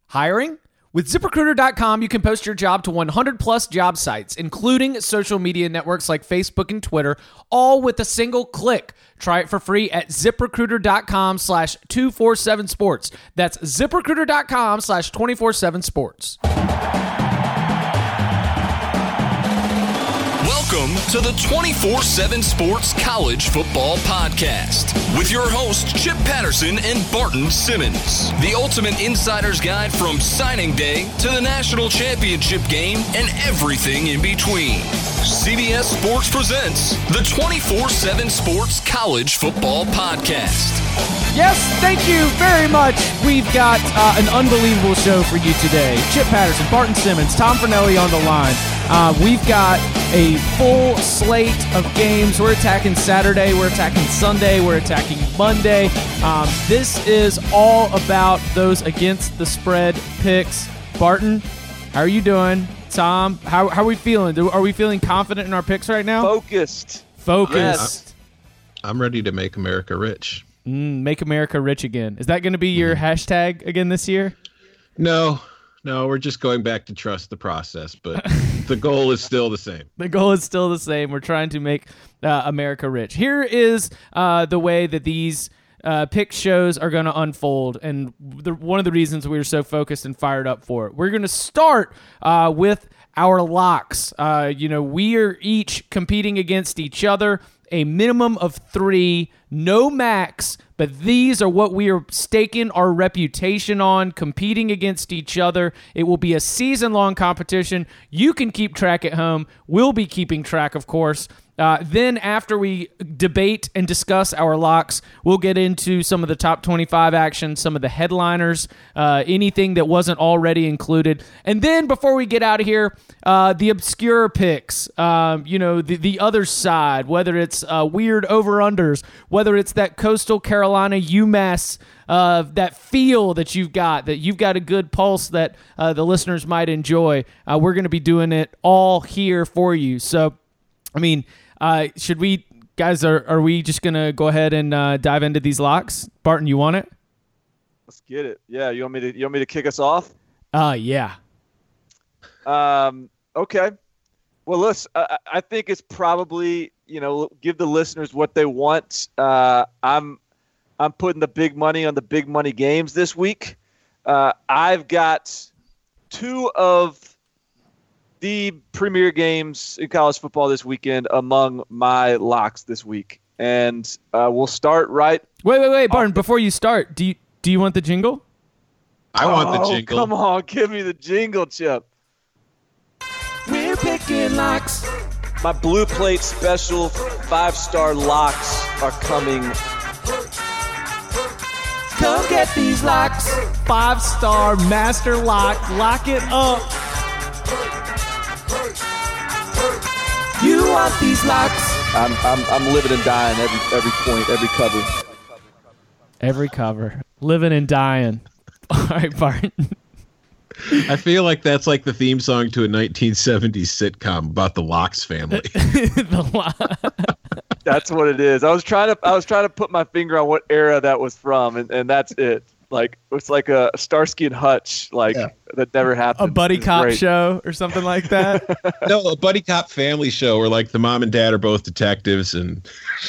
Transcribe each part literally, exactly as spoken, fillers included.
Hiring? With ZipRecruiter dot com, you can post your job to one hundred plus job sites, including social media networks like Facebook and Twitter, all with a single click. Try it for free at ZipRecruiter dot com slash two forty-seven sports. That's ZipRecruiter dot com slash two forty-seven sports. Welcome to the twenty-four seven Sports College Football Podcast with your hosts Chip Patterson and Barton Simmons. The ultimate insider's guide from signing day to the national championship game and everything in between. C B S Sports presents the twenty-four seven Sports College Football Podcast. Yes, thank you very much. We've got uh, an unbelievable show for you today. Chip Patterson, Barton Simmons, Tom Fornelli on the line. Uh, we've got a full slate of games. We're attacking Saturday. We're attacking Sunday. We're attacking Monday. Um, this is all about those against the spread picks. Barton, how are you doing? Tom, how, how are we feeling? Do, are we feeling confident in our picks right now? Focused. Focused. Yes. I'm ready to make America rich. Mm, make America rich again. Is that going to be your mm. hashtag again this year? No, no, we're just going back to trust the process, but the goal is still the same. The goal is still the same. We're trying to make uh, America rich. Here is uh, the way that these uh, pick shows are going to unfold, and the, one of the reasons we were so focused and fired up for it. We're going to start uh, with our locks. Uh, you know, we are each competing against each other. A minimum of three, no max, but these are what we are staking our reputation on, competing against each other. It will be a season-long competition. You can keep track at home. We'll be keeping track, of course. Uh, then after we debate and discuss our locks, we'll get into some of the top twenty-five action, some of the headliners, uh, anything that wasn't already included. And then before we get out of here, uh, the obscure picks, um, you know, the, the other side, whether it's uh, weird over-unders, whether it's that Coastal Carolina UMass, uh, that feel that you've got, that you've got a good pulse that uh, the listeners might enjoy. Uh, we're going to be doing it all here for you. So, I mean... Uh, should we, guys, are, are we just going to go ahead and uh, dive into these locks? Barton, you want it? Let's get it. Yeah, you want me to you want me to kick us off? Uh, yeah. Um, okay. Well, listen, I, I think it's probably, you know, give the listeners what they want. Uh, I'm I'm putting the big money on the big money games this week. Uh, I've got two of the premier games in college football this weekend among my locks this week. And uh, we'll start right. Wait, wait, wait, Barton, before you start, do you do you want the jingle? I want oh, the jingle. Come on, give me the jingle, Chip. We're picking locks. My Blue Plate special five-star locks are coming. Come get these locks. Five-star master lock. Lock it up. You want these locks? I'm I'm I'm living and dying every every point, every cover. Every cover. Living and dying. All right, Barton. I feel like that's like the theme song to a nineteen seventies sitcom about the Locks family. the lo- That's what it is. I was trying to I was trying to put my finger on what era that was from, and, and that's it. Like it's like a Starsky and Hutch, like yeah. that never happened. A buddy it's cop great. show or something like that. No, a buddy cop family show where like the mom and dad are both detectives and.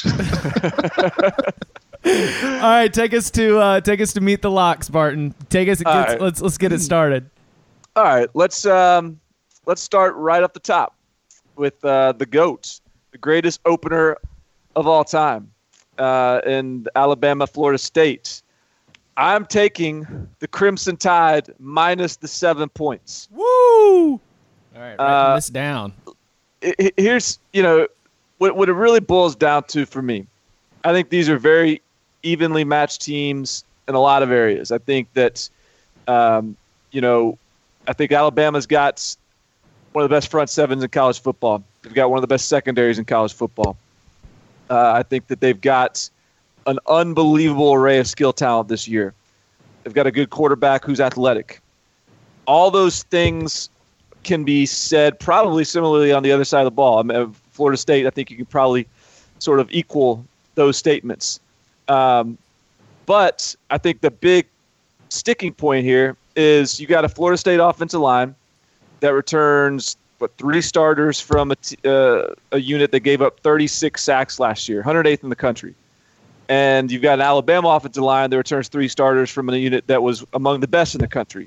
All right, take us to uh, take us to meet the locks, Barton. Take us. Let's, right. let's let's get it started. All right, let's um, let's start right up the top with uh, the GOAT, the greatest opener of all time, uh, in Alabama, Florida State. I'm taking the Crimson Tide minus the seven points. Woo! All right, writing uh, this down. It, it, here's, you know, what, what it really boils down to for me. I think these are very evenly matched teams in a lot of areas. I think that, um, you know, I think Alabama's got one of the best front sevens in college football. They've got one of the best secondaries in college football. Uh, I think that they've got an unbelievable array of skill talent this year. They've got a good quarterback who's athletic. All those things can be said probably similarly on the other side of the ball. I mean, Florida State, I think you can probably sort of equal those statements. Um, but I think the big sticking point here is you got a Florida State offensive line that returns what three starters from a, t- uh, a unit that gave up thirty-six sacks last year, one hundred eighth in the country. And you've got an Alabama offensive line that returns three starters from a unit that was among the best in the country.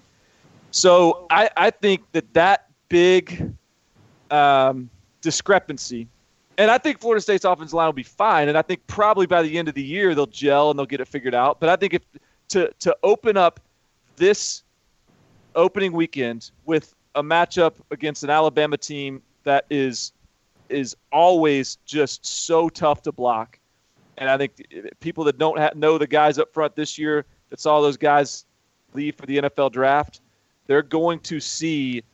So I, I think that that big um, discrepancy, and I think Florida State's offensive line will be fine, and I think probably by the end of the year they'll gel and they'll get it figured out. But I think if to to open up this opening weekend with a matchup against an Alabama team that is is always just so tough to block. And I think people that don't ha- know the guys up front this year that saw those guys leave for the N F L draft, they're going to see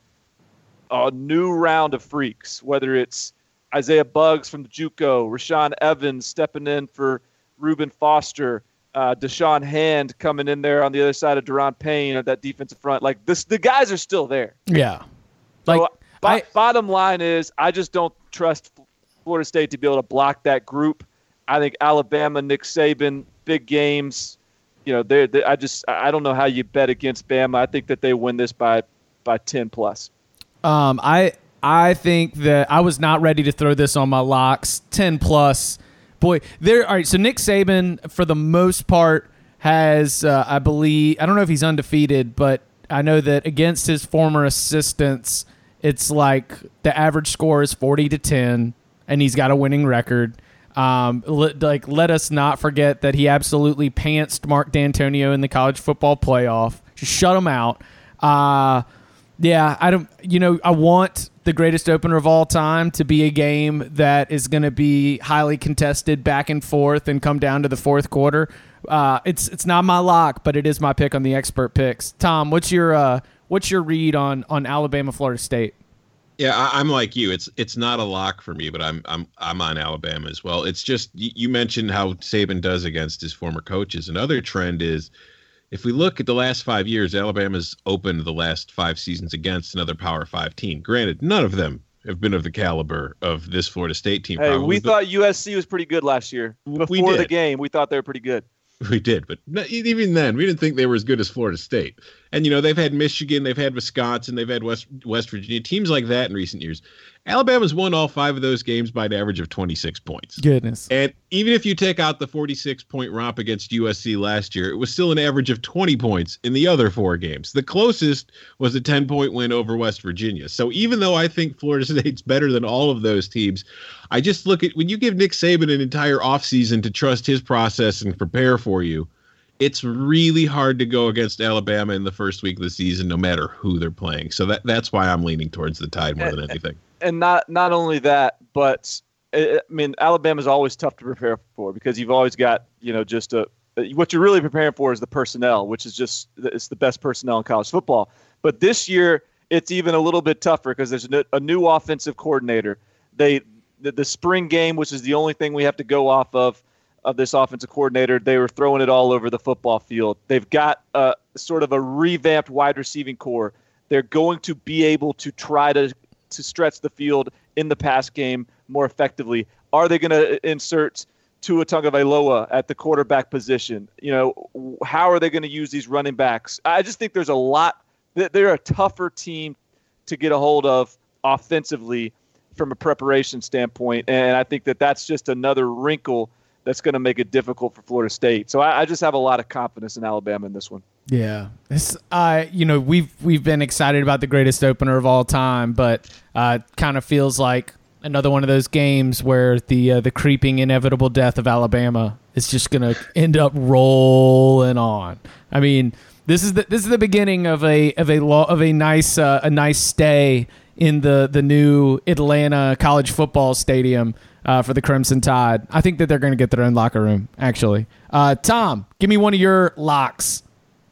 a new round of freaks, whether it's Isaiah Buggs from the JUCO, Rashaan Evans stepping in for Reuben Foster, uh, Deshaun Hand coming in there on the other side of Deron Payne at that defensive front. Like this, the guys are still there. Yeah. Like so, bo- I, bottom line is, I just don't trust Florida State to be able to block that group. I think Alabama, Nick Saban, big games. You know, they I just I don't know how you bet against Bama. I think that they win this by by ten plus. Um, I I think that I was not ready to throw this on my locks. ten plus, boy. There. All right. So Nick Saban, for the most part, has uh, I believe I don't know if he's undefeated, but I know that against his former assistants, it's like the average score is forty to ten, and he's got a winning record. Um, let, like let us not forget that he absolutely pantsed Mark D'Antonio in the college football playoff. Just shut him out. Uh, yeah, I don't. You know, I want the greatest opener of all time to be a game that is going to be highly contested, back and forth, and come down to the fourth quarter. Uh, it's it's not my lock, but it is my pick on the expert picks. Tom, what's your uh, what's your read on on Alabama, Florida State? Yeah, I, I'm like you. It's it's not a lock for me, but I'm I'm I'm on Alabama as well. It's just you mentioned how Saban does against his former coaches. Another trend is, if we look at the last five years, Alabama's opened the last five seasons against another Power Five team. Granted, none of them have been of the caliber of this Florida State team. Hey, probably, we thought U S C was pretty good last year. Before the game, we thought they were pretty good. We did, but even then, we didn't think they were as good as Florida State. And, you know, they've had Michigan, they've had Wisconsin, they've had West West Virginia, teams like that in recent years. Alabama's won all five of those games by an average of twenty-six points. Goodness. And even if you take out the forty-six point romp against U S C last year, it was still an average of twenty points in the other four games. The closest was a ten point win over West Virginia. So even though I think Florida State's better than all of those teams, I just look at when you give Nick Saban an entire offseason to trust his process and prepare for you, it's really hard to go against Alabama in the first week of the season, no matter who they're playing. So that that's why I'm leaning towards the Tide more than anything. And not not only that, but I mean, Alabama's always tough to prepare for because you've always got, you know, just a what you're really preparing for is the personnel, which is just it's the best personnel in college football. But this year, it's even a little bit tougher because there's a new offensive coordinator. They the, the spring game, which is the only thing we have to go off of of this offensive coordinator, they were throwing it all over the football field. They've got a sort of a revamped wide receiving core. They're going to be able to try to to stretch the field in the pass game more effectively. Are they going to insert Tua Tagovailoa at the quarterback position? You know, how are they going to use these running backs? I just think there's a lot. They're a tougher team to get a hold of offensively from a preparation standpoint, and I think that that's just another wrinkle that's going to make it difficult for Florida State. So I, I just have a lot of confidence in Alabama in this one. Yeah, it's, uh, you know, we've we've been excited about the greatest opener of all time, but uh, kind of feels like another one of those games where the uh, the creeping inevitable death of Alabama is just going to end up rolling on. I mean, this is the this is the beginning of a of a lo- of a nice uh, a nice stay in the the new Atlanta college football stadium uh, for the Crimson Tide. I think that they're going to get their own locker room. Actually, uh, Tom, give me one of your locks.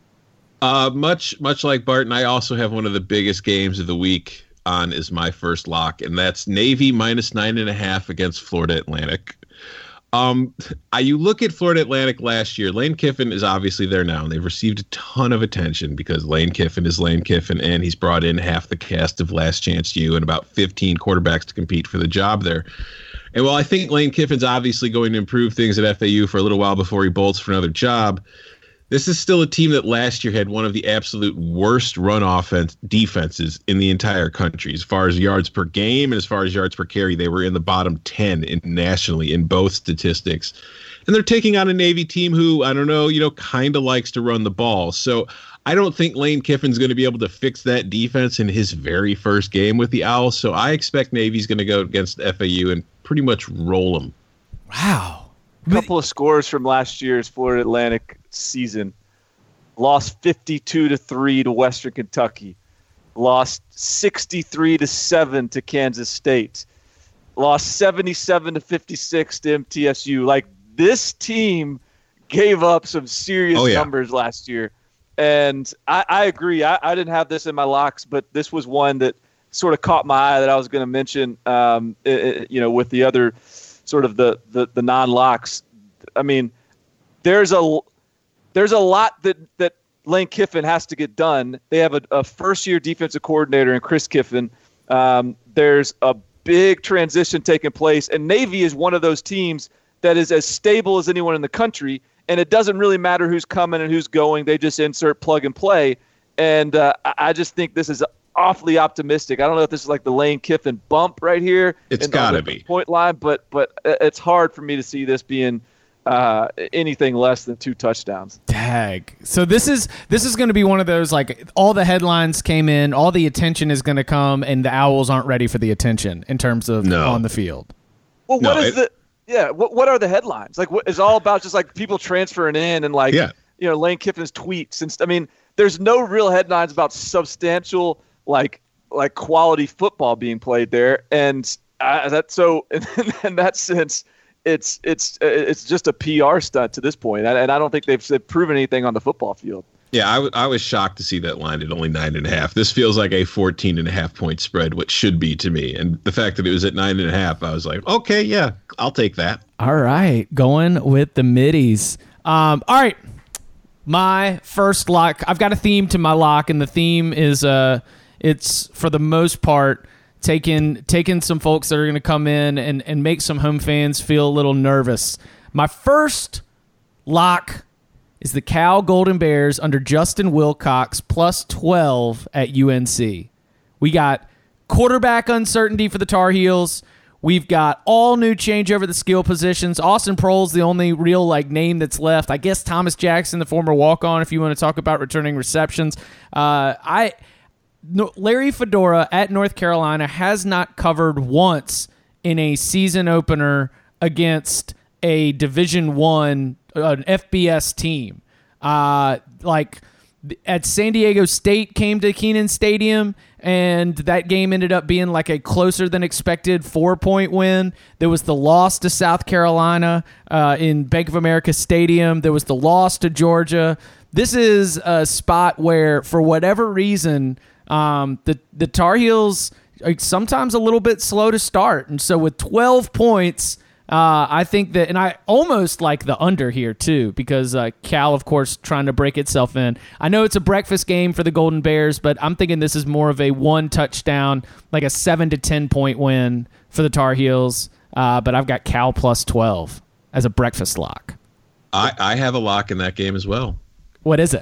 Uh, much much like Barton, I also have one of the biggest games of the week on as my first lock, and that's Navy minus nine and a half against Florida Atlantic. Um, I, you look at Florida Atlantic last year. Lane Kiffin is obviously there now, and they've received a ton of attention because Lane Kiffin is Lane Kiffin, and he's brought in half the cast of Last Chance U and about fifteen quarterbacks to compete for the job there. And while I think Lane Kiffin's obviously going to improve things at F A U for a little while before he bolts for another job, This is still a team that last year had one of the absolute worst run offense defenses in the entire country. As far as yards per game and as far as yards per carry, they were in the bottom ten in nationally in both statistics. And they're taking on a Navy team who, I don't know, you know, kind of likes to run the ball. So I don't think Lane Kiffin's going to be able to fix that defense in his very first game with the Owls. So I expect Navy's going to go against F A U and pretty much roll them. Wow. A couple of scores from last year's Florida Atlantic season. Lost fifty-two to three to Western Kentucky. Lost sixty-three to seven to Kansas State. Lost seventy-seven to fifty-six to M T S U. Like, this team gave up some serious oh, yeah. numbers last year. And I, I agree. I, I didn't have this in my locks, but this was one that sort of caught my eye that I was going to mention, um, it, it, you know, with the other sort of the, the, the non-locks. I mean, there's a there's a lot that, that Lane Kiffin has to get done. They have a, a first-year defensive coordinator in Chris Kiffin. Um, there's a big transition taking place, and Navy is one of those teams that is as stable as anyone in the country, and it doesn't really matter who's coming and who's going. They just insert plug and play, and uh, I just think this is awfully optimistic. I don't know if this is like the Lane Kiffin bump right here. It's got to be. Point line, but but it's hard for me to see this being uh, anything less than two touchdowns. Tag. So this is this is going to be one of those, like, all the headlines came in, all the attention is going to come, and the Owls aren't ready for the attention in terms of no. on the field. Well, what no, is it, the yeah? What what are the headlines? Like, what is all about? Just like people transferring in and like yeah. you know Lane Kiffin's tweets and I mean, there's no real headlines about substantial like like quality football being played there, and uh, that so in, in that sense, it's it's it's just a P R stunt to this point, and, and I don't think they've, they've proven anything on the football field. Yeah, I, w- I was shocked to see that line at only nine and a half. This feels like a fourteen and a half point spread, which should be to me. And the fact that it was at nine and a half, I was like, okay, yeah, I'll take that. All right, going with the middies. Um, all right, my first lock. I've got a theme to my lock, and the theme is uh, it's for the most part taking taking some folks that are going to come in and and make some home fans feel a little nervous. My first lock is the Cal Golden Bears under Justin Wilcox plus twelve at U N C. We got quarterback uncertainty for the Tar Heels. We've got all new change over the skill positions. Austin Proehl's the only real like name that's left. I guess Thomas Jackson, the former walk-on, if you want to talk about returning receptions. Uh, I no, Larry Fedora at North Carolina has not covered once in a season opener against a Division One, an F B S team. Uh, like at San Diego State came to Kenan Stadium, and that game ended up being like a closer than expected four point win. There was the loss to South Carolina uh, in Bank of America Stadium. There was the loss to Georgia. This is a spot where, for whatever reason, um, the the Tar Heels are sometimes a little bit slow to start, and so with twelve points. Uh, I think that, and I almost like the under here too, because uh, Cal, of course, trying to break itself in. I know it's a breakfast game for the Golden Bears, but I'm thinking this is more of a one touchdown, like a seven to ten point win for the Tar Heels. Uh, but I've got Cal plus twelve as a breakfast lock. I, I have a lock in that game as well. What is it?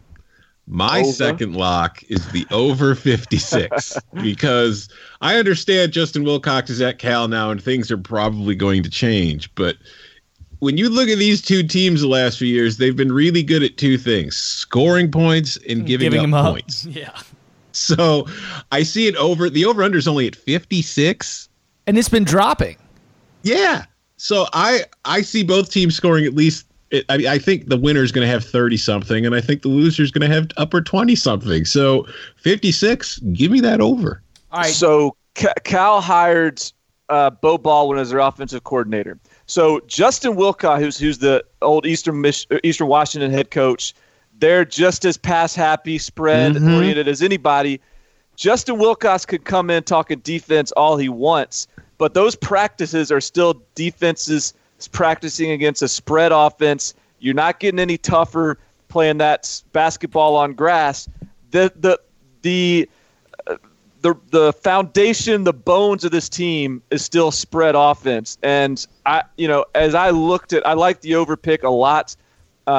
My over. second lock is the over fifty-six because I understand Justin Wilcox is at Cal now and things are probably going to change. But when you look at these two teams the last few years, they've been really good at two things: scoring points and giving, giving up, up points. Yeah. So I see it over. The over-under is only at fifty-six. And it's been dropping. Yeah. So I, I see both teams scoring at least. It, I, I think the winner's going to have thirty-something, and I think the loser's going to have upper twenty-something. So fifty-six, give me that over. All right. So Cal hired uh, Bo Baldwin as their offensive coordinator. So Justin Wilcox, who's who's the old Eastern Mich- Eastern Washington head coach, they're just as pass-happy, spread-oriented mm-hmm. as anybody. Justin Wilcox could come in talking defense all he wants, but those practices are still defenses – practicing against a spread offense. You're not getting any tougher playing that basketball on grass. The the the uh, the the foundation, the bones of this team is still spread offense. And I, you know, as I looked at, I like the over pick a lot. Uh,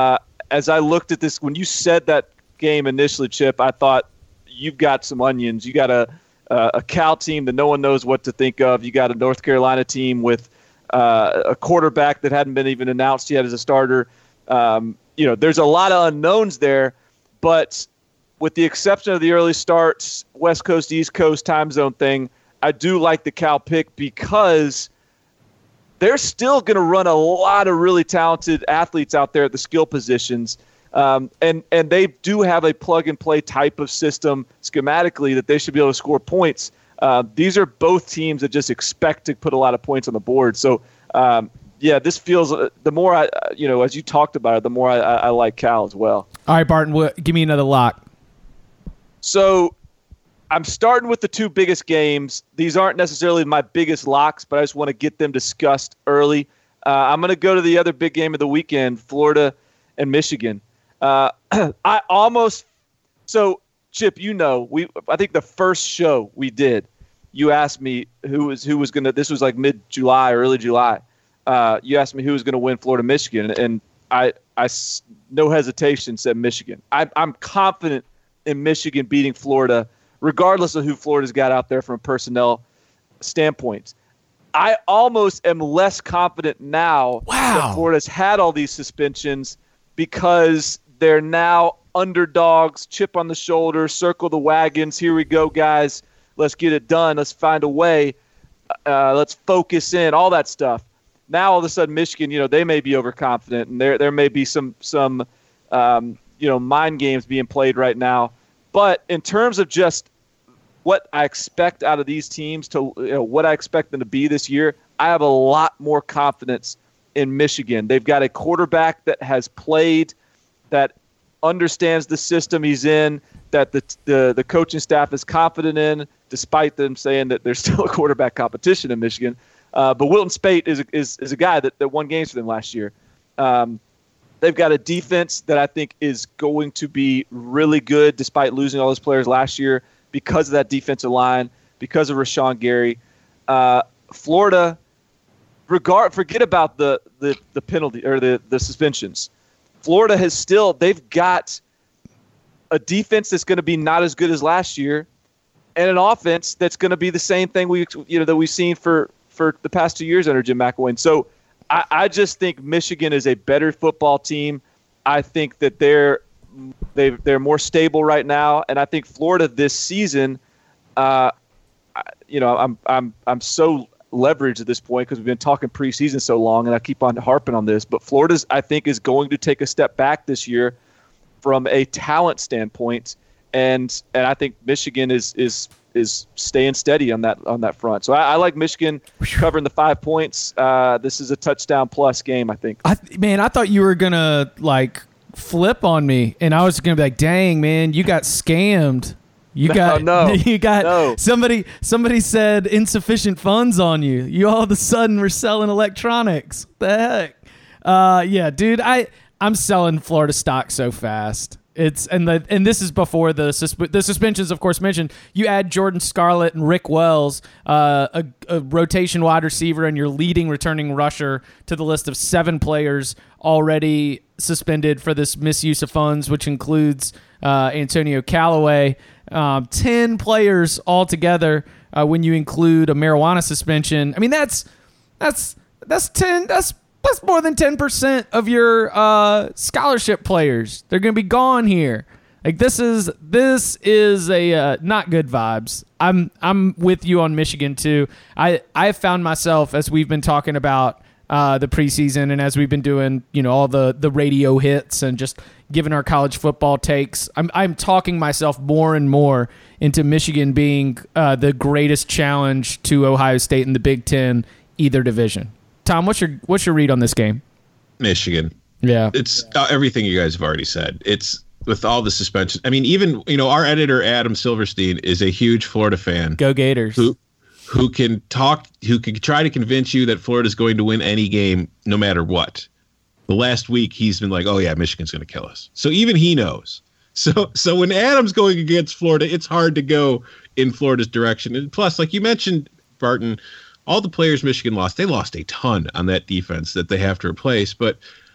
as I looked at this, when you said that game initially, Chip, I thought you've got some onions. You got a uh, a Cal team that no one knows what to think of. You got a North Carolina team with uh, a quarterback that hadn't been even announced yet as a starter. Um, you know, there's a lot of unknowns there, but with the exception of the early starts, West Coast, East Coast time zone thing, I do like the Cal pick because they're still going to run a lot of really talented athletes out there at the skill positions. Um, and, and they do have a plug-and-play type of system schematically that they should be able to score points. Uh, these are both teams that just expect to put a lot of points on the board. So, um, yeah, this feels uh, – the more I – you know, as you talked about it, the more I, I, I like Cal as well. All right, Barton, what, give me another lock. So I'm starting with the two biggest games. These aren't necessarily my biggest locks, but I just want to get them discussed early. Uh, I'm going to go to the other big game of the weekend, Florida and Michigan. Uh, I almost – so, Chip, you know, we I think the first show we did, you asked me who was who was going to – this was like mid-July, early July. Uh, you asked me who was going to win Florida, Michigan, and I, I no hesitation said Michigan. I, I'm confident in Michigan beating Florida, regardless of who Florida's got out there from a personnel standpoint. I almost am less confident now wow. that Florida's had all these suspensions because they're now underdogs, chip on the shoulder, circle the wagons. Here we go, guys. Let's get it done. Let's find a way. Uh, let's focus in, all that stuff. Now all of a sudden, Michigan, you know, they may be overconfident, and there there may be some some um, you know mind games being played right now. But in terms of just what I expect out of these teams, to you know, what I expect them to be this year, I have a lot more confidence in Michigan. They've got a quarterback that has played, that understands the system he's in, that the the, the coaching staff is confident in, despite them saying that there's still a quarterback competition in Michigan. Uh, but Wilton Spate is, is is a guy that, that won games for them last year. Um, they've got a defense that I think is going to be really good despite losing all those players last year because of that defensive line, because of Rashawn Gary. Uh, Florida, regard forget about the, the, the penalty or the, the suspensions. Florida has still – they've got a defense that's going to be not as good as last year and an offense that's going to be the same thing we you know that we've seen for – for the past two years under Jim McElwain. So I, I just think Michigan is a better football team. I think that they're they they're more stable right now, and I think Florida this season, uh, you know, I'm I'm I'm so leveraged at this point because we've been talking preseason so long, and I keep on harping on this. But Florida's I think is going to take a step back this year from a talent standpoint, and and I think Michigan is is. is staying steady on that on that front. So I, I like Michigan covering the five points. Uh, this is a touchdown plus game, I think. I, man, I thought you were going to, like, flip on me, and I was going to be like, dang, man, you got scammed. You no, got no, you got no. somebody somebody said insufficient funds on you. You all of a sudden were selling electronics. What the heck? Uh, yeah, dude, I I'm selling Florida stock so fast. It's and the and this is before the susp- the suspensions, of course, mentioned. You add Jordan Scarlett and Rick Wells, uh, a, a rotation wide receiver, and your leading returning rusher to the list of seven players already suspended for this misuse of funds, which includes uh, Antonio Callaway. Um, Ten players altogether uh, when you include a marijuana suspension. I mean, that's that's that's ten. That's That's more than ten percent of your uh, scholarship players. They're going to be gone here. Like this is this is a uh, not good vibes. I'm I'm with you on Michigan too. I I found myself as we've been talking about uh, the preseason and as we've been doing you know all the, the radio hits and just giving our college football takes. I'm I'm talking myself more and more into Michigan being uh, the greatest challenge to Ohio State in the Big Ten either division. Tom, what's your what's your read on this game? Michigan. Yeah, it's uh, everything you guys have already said. It's with all the suspensions. I mean, even you know our editor Adam Silverstein is a huge Florida fan. Go Gators! Who who can talk? Who can try to convince you that Florida's going to win any game, no matter what. The last week he's been like, "Oh yeah, Michigan's going to kill us." So even he knows. So so when Adam's going against Florida, it's hard to go in Florida's direction. And plus, like you mentioned, Barton. All the players Michigan lost, they lost a ton on that defense that they have to replace. But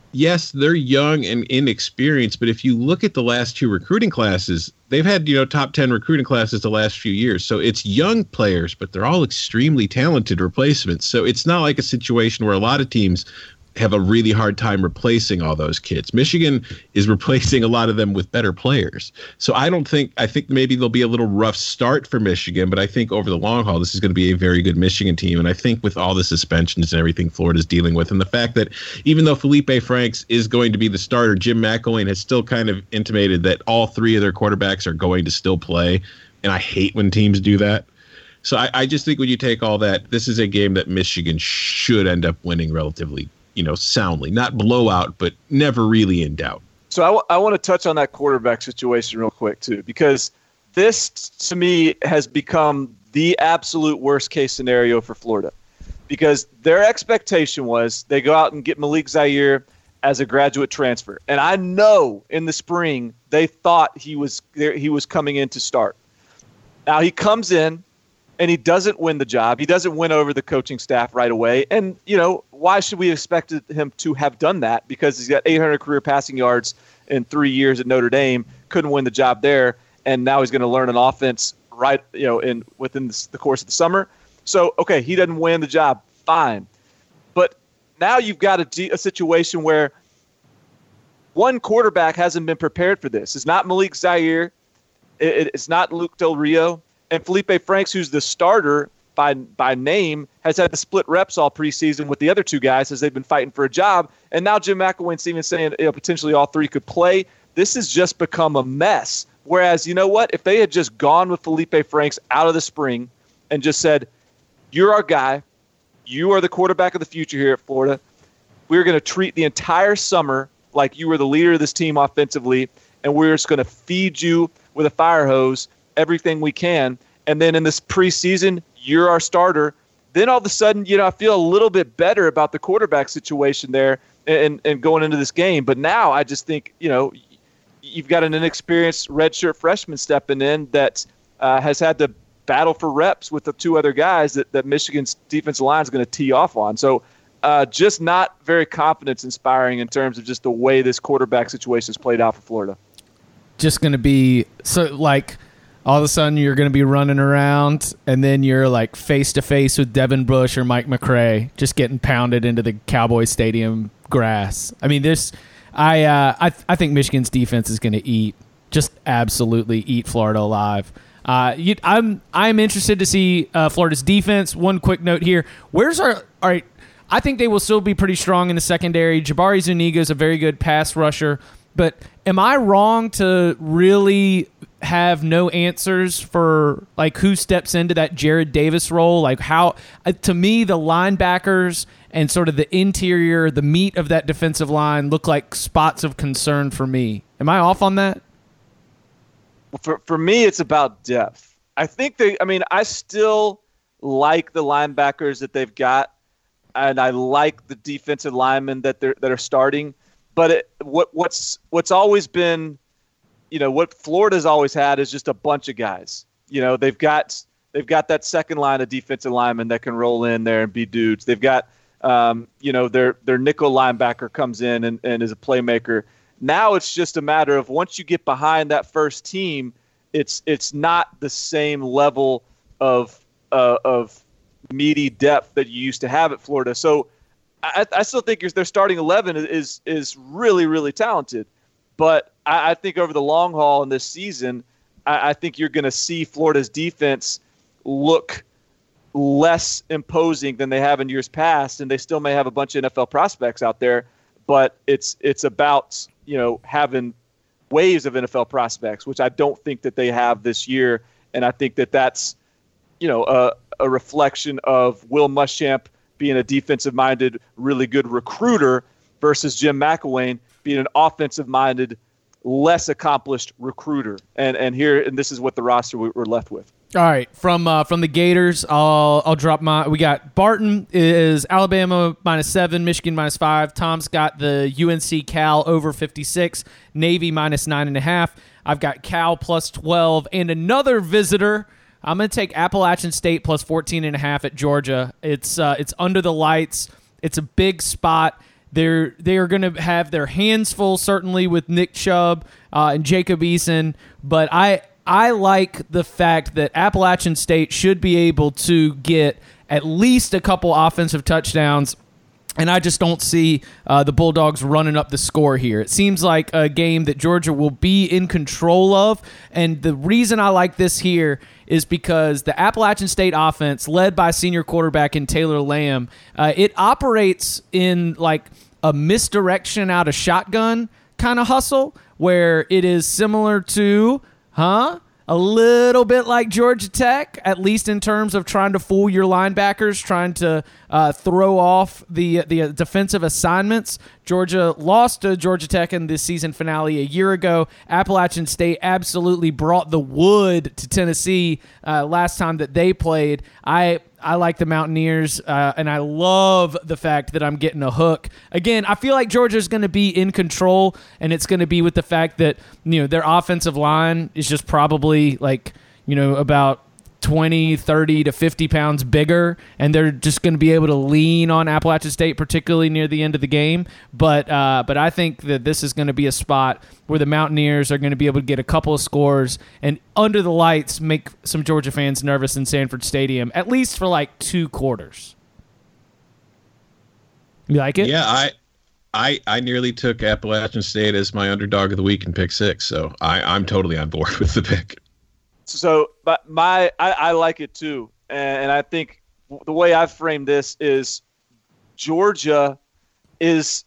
yes, they're young and inexperienced, but if you look at the last two recruiting classes, they've had, you know, top ten recruiting classes the last few years. So it's young players, but they're all extremely talented replacements. So it's not like a situation where a lot of teams have a really hard time replacing all those kids. Michigan is replacing a lot of them with better players. So I don't think, I think maybe there'll be a little rough start for Michigan, but I think over the long haul, this is going to be a very good Michigan team. And I think with all the suspensions and everything Florida's dealing with, and the fact that even though Felipe Franks is going to be the starter, Jim McElwain has still kind of intimated that all three of their quarterbacks are going to still play. And I hate when teams do that. So I, I just think when you take all that, this is a game that Michigan should end up winning relatively, you know, soundly, not blowout, but never really in doubt. So I, w- I want to touch on that quarterback situation real quick too, because this to me has become the absolute worst case scenario for Florida, because their expectation was they go out and get Malik Zaire as a graduate transfer. And I know in the spring they thought he was there, he was coming in to start. Now he comes in and he doesn't win the job. He doesn't win over the coaching staff right away. And, you know, why should we expect him to have done that? Because he's got eight hundred career passing yards in three years at Notre Dame, couldn't win the job there, and now he's going to learn an offense right, you know, in within the course of the summer. So, okay, he doesn't win the job, fine. But now you've got a, a situation where one quarterback hasn't been prepared for this. It's not Malik Zaire. It, it's not Luke Del Rio. And Felipe Franks, who's the starter by by name, has had to split reps all preseason with the other two guys as they've been fighting for a job. And now Jim McElwain's even saying, you know, potentially all three could play. This has just become a mess. Whereas, you know what? If they had just gone with Felipe Franks out of the spring and just said, you're our guy, you are the quarterback of the future here at Florida, we're going to treat the entire summer like you were the leader of this team offensively, and we're just going to feed you with a fire hose everything we can, and then in this preseason, you're our starter. Then all of a sudden, you know, I feel a little bit better about the quarterback situation there and, and going into this game. But now I just think, you know, you've got an inexperienced redshirt freshman stepping in that uh, has had to battle for reps with the two other guys that, that Michigan's defensive line is going to tee off on. So uh, just not very confidence-inspiring in terms of just the way this quarterback situation has played out for Florida. Just going to be so like – all of a sudden you're going to be running around, and then you're like face to face with Devin Bush or Mike McRae, just getting pounded into the Cowboy Stadium grass. I mean, this, I, uh, I, I think Michigan's defense is going to eat, just absolutely eat Florida alive. Uh, you, I'm, I'm interested to see uh, Florida's defense. One quick note here: where's our? All right, I think they will still be pretty strong in the secondary. Jabari Zuniga is a very good pass rusher. But am I wrong to really have no answers for like who steps into that Jared Davis role? Like how, uh, to me, the linebackers and sort of the interior, the meat of that defensive line look like spots of concern for me. Am I off on that? For for me, it's about depth. I think they. I mean, I still like the linebackers that they've got, and I like the defensive linemen that they're that are starting. But it, what what's what's always been, you know, what Florida's always had is just a bunch of guys. You know, they've got they've got that second line of defensive linemen that can roll in there and be dudes. They've got, um, you know, their their nickel linebacker comes in and, and is a playmaker. Now it's just a matter of once you get behind that first team, it's it's not the same level of uh, of meaty depth that you used to have at Florida. So I, I still think their starting eleven is is really, really talented. But I, I think over the long haul in this season, I, I think you're going to see Florida's defense look less imposing than they have in years past, and they still may have a bunch of N F L prospects out there. But it's it's about, you know, having waves of N F L prospects, which I don't think that they have this year. And I think that that's, you know, a, a reflection of Will Muschamp being a defensive-minded, really good recruiter versus Jim McElwain being an offensive-minded, less accomplished recruiter. And and here, and this is what the roster we're left with. All right, from uh, from the Gators, I'll I'll drop my. We got Barton is Alabama minus seven, Michigan minus five. Tom's got the U N C Cal over fifty-six, Navy minus nine and a half. I've got Cal plus twelve, and another visitor. I'm going to take Appalachian State plus fourteen and a half at Georgia. It's uh, it's under the lights. It's a big spot. They're they are going to have their hands full, certainly with Nick Chubb uh, and Jacob Eason. But I I like the fact that Appalachian State should be able to get at least a couple offensive touchdowns. And I just don't see uh, the Bulldogs running up the score here. It seems like a game that Georgia will be in control of. And the reason I like this here is because the Appalachian State offense, led by senior quarterback in Taylor Lamb, uh, it operates in like a misdirection out of shotgun kind of hustle, where it is similar to, huh? A little bit like Georgia Tech, at least in terms of trying to fool your linebackers, trying to uh, throw off the the defensive assignments. Georgia lost to Georgia Tech in the season finale a year ago. Appalachian State absolutely brought the wood to Tennessee uh, last time that they played. I I like the Mountaineers, uh, and I love the fact that I'm getting a hook. Again, I feel like Georgia's going to be in control, and it's going to be with the fact that, you know, their offensive line is just probably like, you know, about twenty, thirty to fifty pounds bigger, and they're just going to be able to lean on Appalachian State, particularly near the end of the game. But uh, but I think that this is going to be a spot where the Mountaineers are going to be able to get a couple of scores and under the lights make some Georgia fans nervous in Sanford Stadium, at least for like two quarters. You like it? Yeah, I I I nearly took Appalachian State as my underdog of the week in pick six, so I, I'm totally on board with the pick. So, but my I, I like it too, and I think the way I've framed this is Georgia is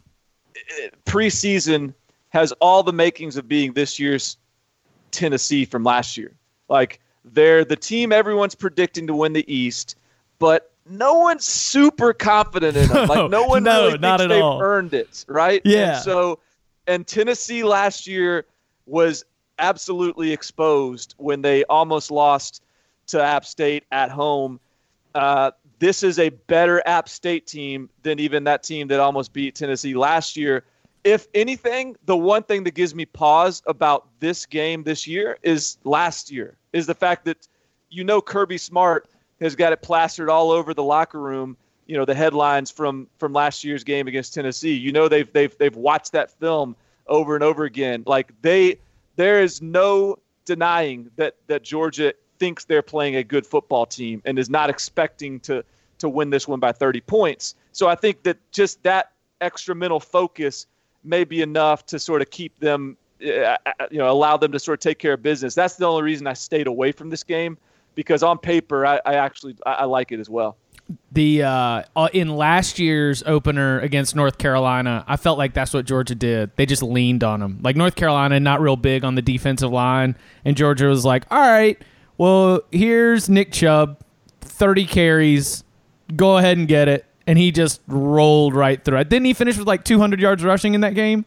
preseason has all the makings of being this year's Tennessee from last year. Like, they're the team everyone's predicting to win the East, but no one's super confident in them. Like, no one no, really not thinks at they've all. earned it, right? Yeah. And so, and Tennessee last year was absolutely exposed when they almost lost to App State at home. Uh, this is a better App State team than even that team that almost beat Tennessee last year. If anything, the one thing that gives me pause about this game this year is last year, is the fact that, you know, Kirby Smart has got it plastered all over the locker room, you know, the headlines from from last year's game against Tennessee. You know, they've they've they've watched that film over and over again. Like, they there is no denying that that Georgia thinks they're playing a good football team and is not expecting to to win this one by thirty points. So I think that just that extra mental focus may be enough to sort of keep them, uh, you know, allow them to sort of take care of business. That's the only reason I stayed away from this game, because on paper, I, I actually I, I like it as well. The uh, in last year's opener against North Carolina, I felt like that's what Georgia did. They just leaned on them. Like, North Carolina, not real big on the defensive line, and Georgia was like, all right, well, here's Nick Chubb, thirty carries, go ahead and get it. And he just rolled right through it. Didn't he finish with like two hundred yards rushing in that game?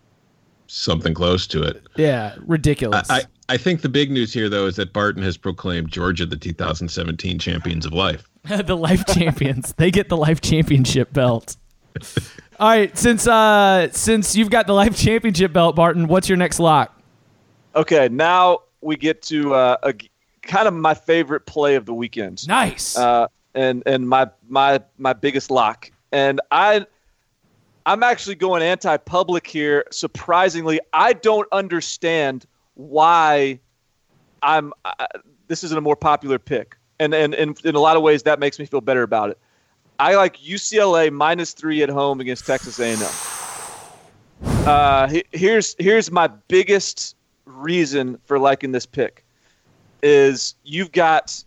Something close to it. Yeah, ridiculous. I, I, I think the big news here, though, is that Barton has proclaimed Georgia the two thousand seventeen champions of life. The life champions. They get the life championship belt. All right, since uh, since you've got the life championship belt, Barton, what's your next lock? Okay, now we get to uh, a kind of my favorite play of the weekend. Nice. Uh, and and my my my biggest lock. And I I'm actually going anti-public here. Surprisingly, I don't understand why I'm I, this isn't a more popular pick. And, and and in a lot of ways, that makes me feel better about it. I like U C L A minus three at home against Texas A and M. Uh, he, here's here's my biggest reason for liking this pick is you've got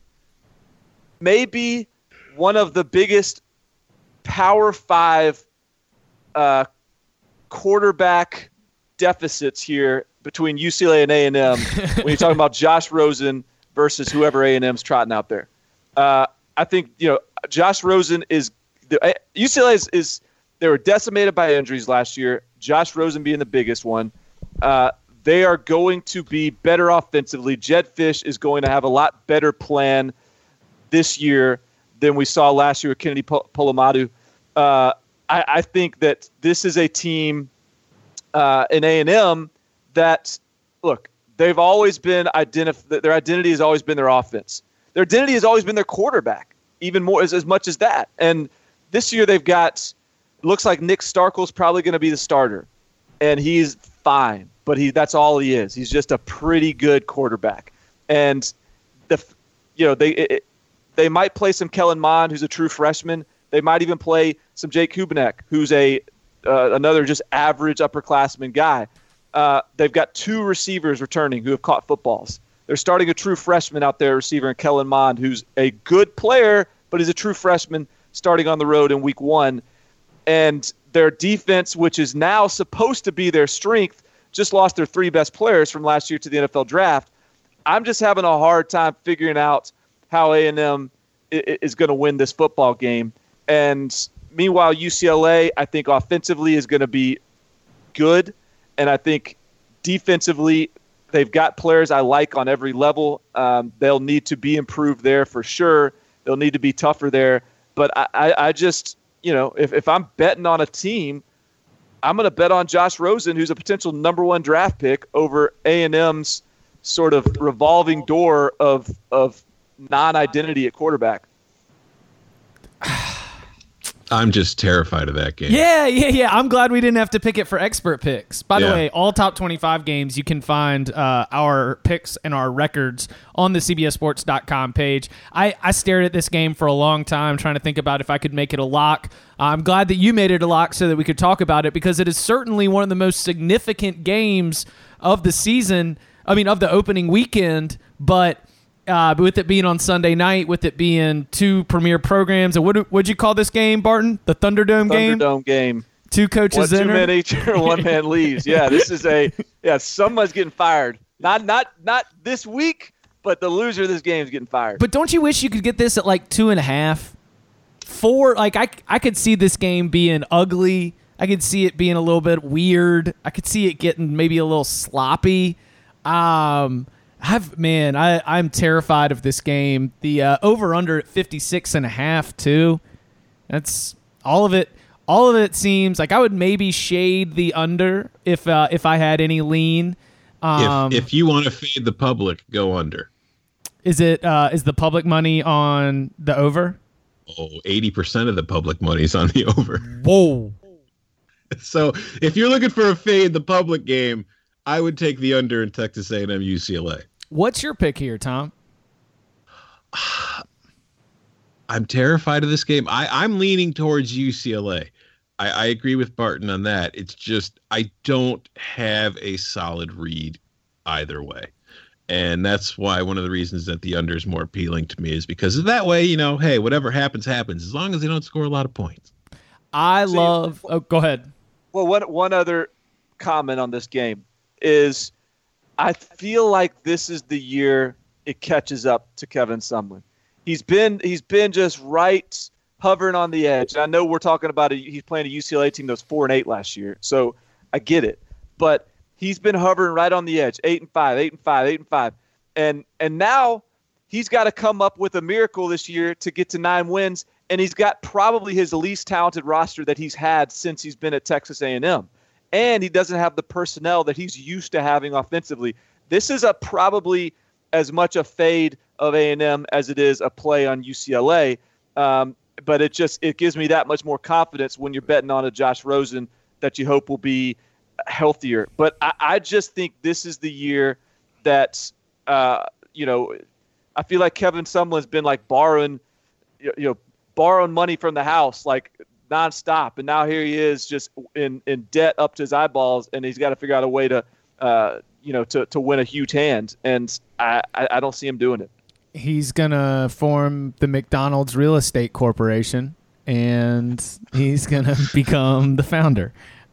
maybe one of the biggest Power Five uh, quarterback deficits here between U C L A and A and M when you're talking about Josh Rosen versus whoever A and M's trotting out there. Uh, I think, you know, Josh Rosen is the, – U C L A is, is – they were decimated by injuries last year, Josh Rosen being the biggest one. Uh, they are going to be better offensively. Jed Fish is going to have a lot better plan this year than we saw last year with Kennedy Polamalu. Uh, I, I think that this is a team uh, in A and M that, look, they've always been identif- their identity has always been their offense. Their identity has always been their quarterback, even more as, as much as that. And this year they've got looks like Nick Starkel's probably going to be the starter, and he's fine. But he that's all he is. He's just a pretty good quarterback. And the you know they it, they might play some Kellen Mond, who's a true freshman. They might even play some Jake Kubanek, who's a uh, another just average upperclassman guy. Uh, they've got two receivers returning who have caught footballs. They're starting a true freshman out there, receiver in Kellen Mond, who's a good player, but he's a true freshman starting on the road in week one. And their defense, which is now supposed to be their strength, just lost their three best players from last year to the N F L draft. I'm just having a hard time figuring out how A and M is going to win this football game. And meanwhile, U C L A, I think offensively is going to be good. And I think defensively, they've got players I like on every level. Um, they'll need to be improved there for sure. They'll need to be tougher there. But I, I, I just, you know, if, if I'm betting on a team, I'm going to bet on Josh Rosen, who's a potential number one draft pick, over A and M's sort of revolving door of of non-identity at quarterback. I'm just terrified of that game. Yeah, yeah, yeah. I'm glad we didn't have to pick it for expert picks. By the Yeah. way, all top twenty-five games, you can find uh, our picks and our records on the C B S Sports dot com page. I, I stared at this game for a long time trying to think about if I could make it a lock. I'm glad that you made it a lock so that we could talk about it, because it is certainly one of the most significant games of the season, I mean, of the opening weekend, but... Uh, with it being on Sunday night, with it being two premier programs, and what would you call this game, Barton? The Thunderdome, game? Thunderdome game. Two coaches One in too many, one man leaves. Yeah, this is a yeah. Someone's getting fired. Not not not this week, but the loser of this game is getting fired. But don't you wish you could get this at like two and a half, four? Like I I could see this game being ugly. I could see it being a little bit weird. I could see it getting maybe a little sloppy. Um. I've man, I, I'm terrified of this game. The uh, over-under at fifty-six and a half, too. That's all of it. All of it seems like I would maybe shade the under if uh, if I had any lean. Um, if, if you want to fade the public, go under. Is it uh, is the public money on the over? Oh, eighty percent of the public money's on the over. Whoa. So if you're looking for a fade the public game, I would take the under in Texas A and M U C L A. What's your pick here, Tom? I'm terrified of this game. I, I'm leaning towards U C L A. I, I agree with Barton on that. It's just I don't have a solid read either way. And that's why one of the reasons that the under is more appealing to me is because of that way, you know, hey, whatever happens, happens, as long as they don't score a lot of points. I See, love... Oh, go ahead. Well, one one other comment on this game is I feel like this is the year it catches up to Kevin Sumlin. He's been he's been just right hovering on the edge. And I know we're talking about a, he's playing a U C L A team that was four and eight last year, so I get it. But he's been hovering right on the edge, eight and five, eight and five, eight and five, and and now he's got to come up with a miracle this year to get to nine wins. And he's got probably his least talented roster that he's had since he's been at Texas A and M. And he doesn't have the personnel that he's used to having offensively. This is a probably as much a fade of A and M as it is a play on U C L A. Um, but it just it gives me that much more confidence when you're betting on a Josh Rosen that you hope will be healthier. But I, I just think this is the year that, uh, you know, I feel like Kevin Sumlin's been like borrowing, you know, borrowing money from the house, like nonstop, and now here he is just in, in debt up to his eyeballs, and he's got to figure out a way to, uh, you know, to, to win a huge hand, and I, I, I don't see him doing it. He's gonna form the McDonald's Real Estate Corporation, and he's gonna become the founder.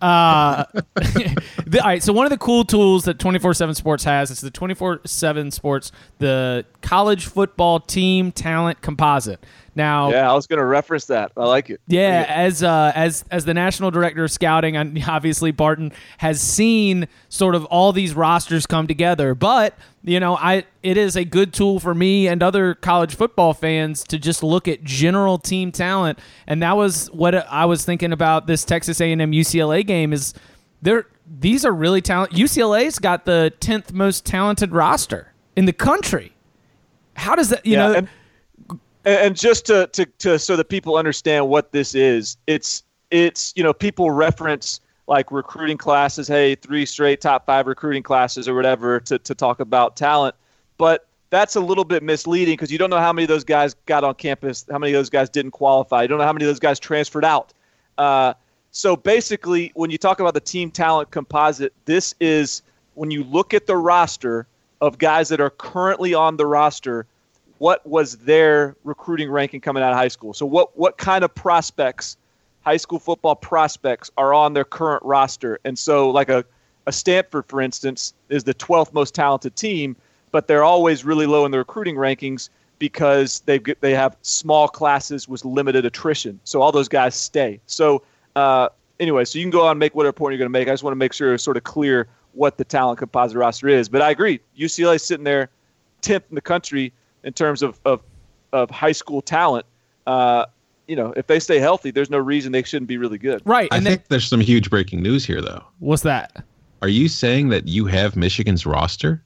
Uh, the, all right, so one of the cool tools that twenty-four seven Sports has is the twenty-four seven Sports, the college football team talent composite. Now, yeah, I was going to reference that. I like it. Yeah, as uh, as as the national director of scouting, and obviously Barton has seen sort of all these rosters come together. But you know, I it is a good tool for me and other college football fans to just look at general team talent, and that was what I was thinking about this Texas A and M U C L A game. Is there these are really talented. U C L A's got the tenth most talented roster in the country. How does that you yeah, know? And- And just to, to, to so that people understand what this is, it's it's, you know, people reference like recruiting classes, hey, three straight top five recruiting classes or whatever to, to talk about talent. But that's a little bit misleading because you don't know how many of those guys got on campus, how many of those guys didn't qualify. You don't know how many of those guys transferred out. Uh, so basically, when you talk about the team talent composite, this is when you look at the roster of guys that are currently on the roster, what was their recruiting ranking coming out of high school? So what what kind of prospects, high school football prospects, are on their current roster? And so like a, a Stanford, for instance, is the twelfth most talented team, but they're always really low in the recruiting rankings because they they have small classes with limited attrition. So all those guys stay. So uh, anyway, so you can go on and make whatever point you're going to make. I just want to make sure it's sort of clear what the talent composite roster is. But I agree, U C L A is sitting there tenth in the country in terms of, of, of high school talent. Uh, you know, if they stay healthy, there's no reason they shouldn't be really good. Right. I and think then, there's some huge breaking news here, though. what's that? Are you saying that you have Michigan's roster?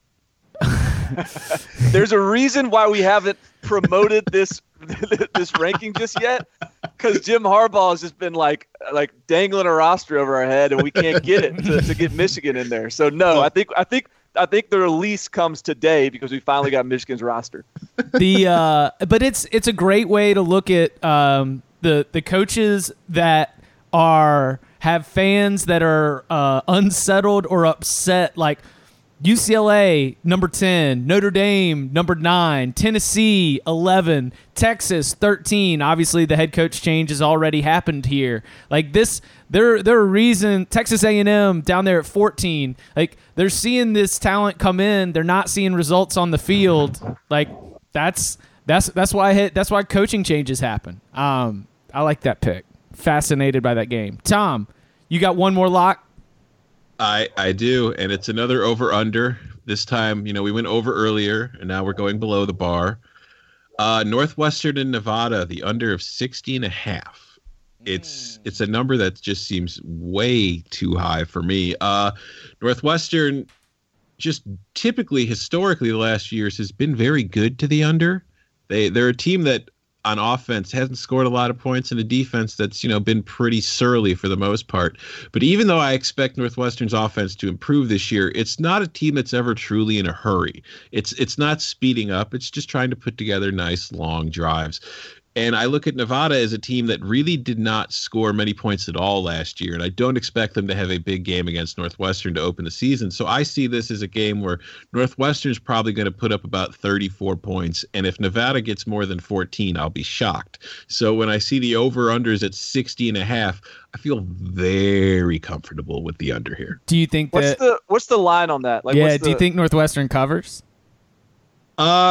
There's a reason why we haven't promoted this this ranking just yet, because Jim Harbaugh has just been like like dangling a roster over our head, and we can't get it to, to get Michigan in there. So no, I think I think I think the release comes today because we finally got Michigan's roster. The uh, but it's it's a great way to look at um, the the coaches that are have fans that are uh, unsettled or upset, like U C L A number ten, Notre Dame number nine, Tennessee eleven, Texas thirteen. Obviously, the head coach change has already happened here. Like this, there there are reason Texas A and M down there at fourteen. Like they're seeing this talent come in, they're not seeing results on the field. Like that's that's that's why I hit, that's why coaching changes happen. Um, I like that pick. Fascinated by that game. Tom, you got one more lock? I, I do, and it's another over-under. This time, you know, we went over earlier, and now we're going below the bar. Uh, Northwestern and Nevada, the under of sixty and a half. It's it's a number that just seems way too high for me. Uh, Northwestern, just typically, historically, the last few years has been very good to the under. They they're a team that on offense hasn't scored a lot of points, and a defense that's, you know, been pretty surly for the most part. But even though I expect Northwestern's offense to improve this year, it's not a team that's ever truly in a hurry. It's it's not speeding up. It's just trying to put together nice long drives. And I look at Nevada as a team that really did not score many points at all last year, and I don't expect them to have a big game against Northwestern to open the season. So I see this as a game where Northwestern's probably going to put up about thirty-four points, and if Nevada gets more than fourteen, I'll be shocked. So when I see the over-unders at sixty and a half, I feel very comfortable with the under here. Do you think What's that? the what's the line on that? Like, yeah. what's Do the, you think Northwestern covers? Uh,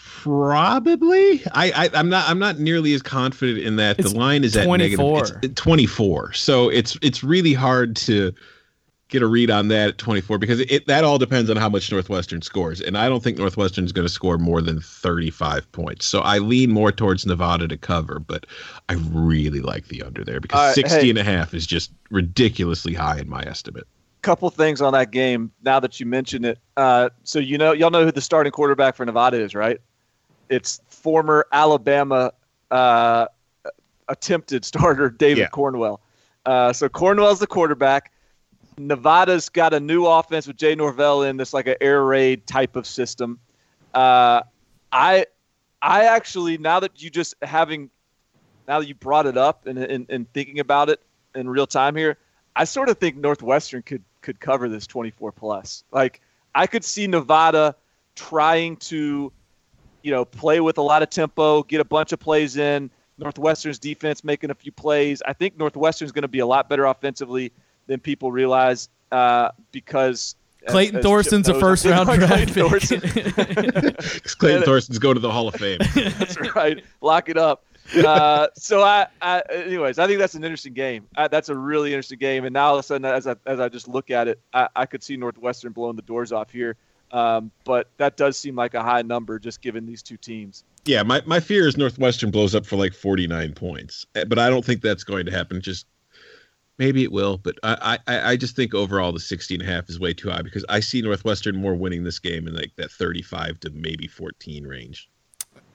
probably. I, I I'm not I'm not nearly as confident in that. It's the line is at twenty-four. negative. It's twenty-four. So it's it's really hard to get a read on that at twenty-four because it that all depends on how much Northwestern scores, and I don't think Northwestern is going to score more than thirty-five points. So I lean more towards Nevada to cover, but I really like the under there because All right, sixty hey. and a half is just ridiculously high in my estimate. Couple things on that game now that you mention it. Uh, so you know, y'all know who the starting quarterback for Nevada is, right? It's former Alabama uh, attempted starter David Yeah. Cornwell. Uh, so Cornwell's the quarterback. Nevada's got a new offense with Jay Norvell in this like an air raid type of system. Uh, I I actually, now that you just having now that you brought it up and, and, and thinking about it in real time here, I sort of think Northwestern could could cover this twenty-four plus. Like I could see Nevada trying to, you know, play with a lot of tempo, get a bunch of plays in. Northwestern's defense making a few plays. I think Northwestern's going to be a lot better offensively than people realize uh, because Clayton as, as Thorson's Chip a knows, first I round think draft Clayton pick. Thorson. Clayton Thorson's going to the Hall of Fame. That's right. Lock it up. Uh, so I, I, anyways, I think that's an interesting game. I, that's a really interesting game. And now all of a sudden, as I as I just look at it, I, I could see Northwestern blowing the doors off here. Um, but that does seem like a high number, just given these two teams. Yeah, my, my fear is Northwestern blows up for like forty-nine points, but I don't think that's going to happen. Just maybe it will, but I, I, I just think overall the sixty and a half is way too high because I see Northwestern more winning this game in like that thirty-five to maybe fourteen range.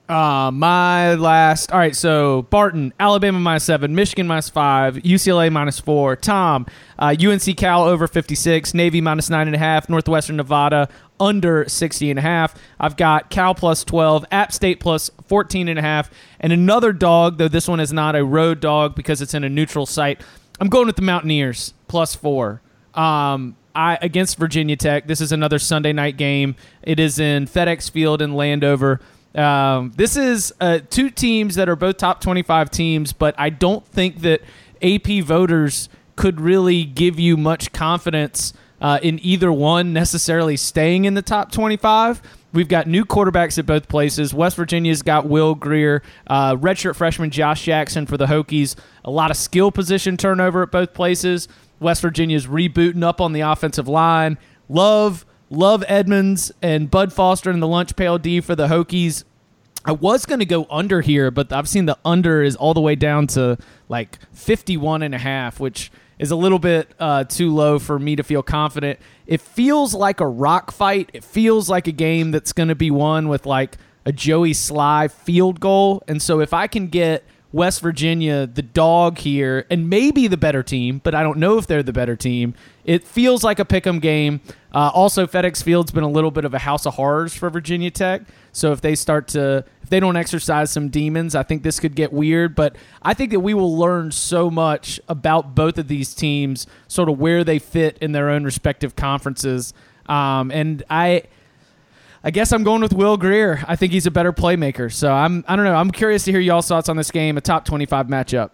Uh, my last. All right, so Barton, Alabama minus seven, Michigan minus five, U C L A minus four. Tom, uh, U N C Cal over fifty-six, Navy minus nine and a half, Northwestern Nevada under sixty and a half. I've got Cal plus twelve, App State plus fourteen and a half, and another dog, though this one is not a road dog because it's in a neutral site. I'm going with the Mountaineers plus four. Um, I against Virginia Tech. This is another Sunday night game. It is in FedEx Field in Landover. Um, this is uh, two teams that are both top twenty-five teams, but I don't think that A P voters could really give you much confidence uh, in either one necessarily staying in the top twenty-five. We've got new quarterbacks at both places. West Virginia's got Will Grier, uh, redshirt freshman Josh Jackson for the Hokies. A lot of skill position turnover at both places. West Virginia's rebooting up on the offensive line. Love Love Edmonds and Bud Foster in the lunch pail D for the Hokies. I was going to go under here, but I've seen the under is all the way down to like fifty-one and a half, which is a little bit uh, too low for me to feel confident. It feels like a rock fight. It feels like a game that's going to be won with like a Joey Sly field goal. And so if I can get West Virginia, the dog here, and maybe the better team, but I don't know if they're the better team, it feels like a pick'em game. Uh, also, FedEx Field's been a little bit of a house of horrors for Virginia Tech. So if they start to, if they don't exercise some demons, I think this could get weird. But I think that we will learn so much about both of these teams, sort of where they fit in their own respective conferences. Um, and I, I guess I'm going with Will Grier. I think he's a better playmaker. So I'm, I don't know. I'm curious to hear y'all's thoughts on this game, a top twenty-five matchup.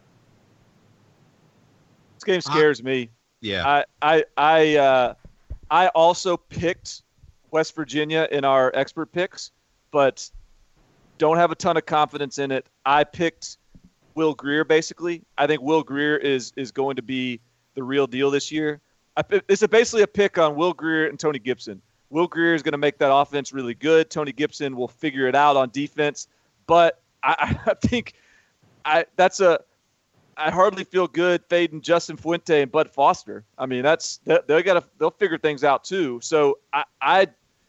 This game scares me. Yeah. I, I, I, uh, I also picked West Virginia in our expert picks, but don't have a ton of confidence in it. I picked Will Grier, basically. I think Will Grier is is going to be the real deal this year. I, it's a, basically a pick on Will Grier and Tony Gibson. Will Grier is going to make that offense really good. Tony Gibson will figure it out on defense. But I, I think I that's a I hardly feel good fading Justin Fuente and Bud Foster. I mean, that's they, they got to they'll figure things out too. So I, I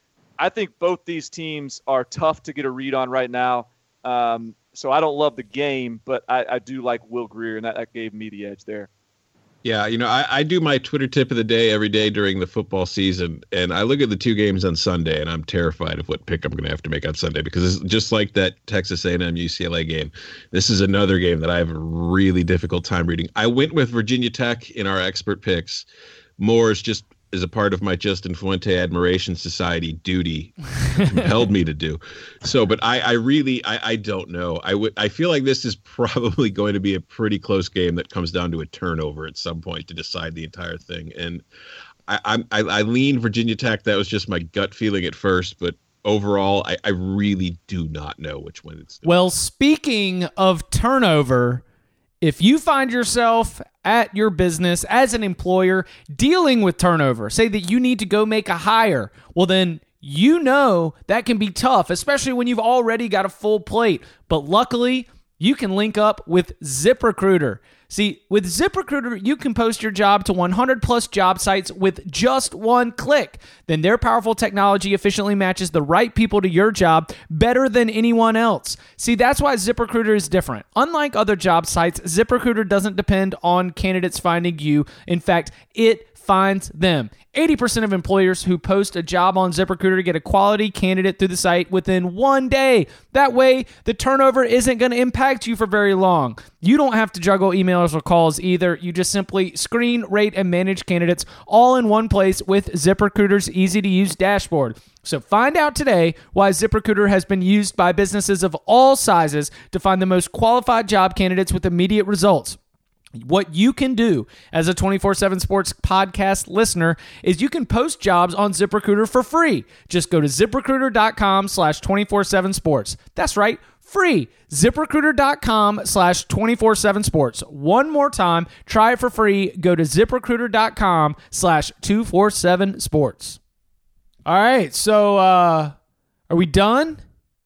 I think both these teams are tough to get a read on right now. Um, so I don't love the game, but I, I do like Will Grier, and that, that gave me the edge there. Yeah, you know, I, I do my Twitter tip of the day every day during the football season, and I look at the two games on Sunday, and I'm terrified of what pick I'm going to have to make on Sunday because it's just like that Texas A and M U C L A game. This is another game that I have a really difficult time reading. I went with Virginia Tech in our expert picks. More is just as a part of my Justin Fuente Admiration Society duty compelled me to do. So, but I, I really, I, I don't know. I would, I feel like this is probably going to be a pretty close game that comes down to a turnover at some point to decide the entire thing. And I, I, I lean Virginia Tech. That was just my gut feeling at first, but overall, I, I really do not know which one it's. Well, speaking of turnover, if you find yourself at your business as an employer dealing with turnover, say that you need to go make a hire, well then you know that can be tough, especially when you've already got a full plate. But luckily, you can link up with ZipRecruiter. See, with ZipRecruiter, you can post your job to one hundred plus job sites with just one click. Then their powerful technology efficiently matches the right people to your job better than anyone else. See, that's why ZipRecruiter is different. Unlike other job sites, ZipRecruiter doesn't depend on candidates finding you. In fact, it finds them. eighty percent of employers who post a job on ZipRecruiter get a quality candidate through the site within one day. That way, the turnover isn't going to impact you for very long. You don't have to juggle emails or calls either. You just simply screen, rate, and manage candidates all in one place with ZipRecruiter's easy-to-use dashboard. So find out today why ZipRecruiter has been used by businesses of all sizes to find the most qualified job candidates with immediate results. What you can do as a twenty-four seven Sports podcast listener is you can post jobs on ZipRecruiter for free. Just go to ZipRecruiter.com slash 247 sports. That's right, free. ZipRecruiter.com slash 247 sports. One more time, try it for free. Go to ZipRecruiter.com slash 247 sports. All right, so uh, are we done?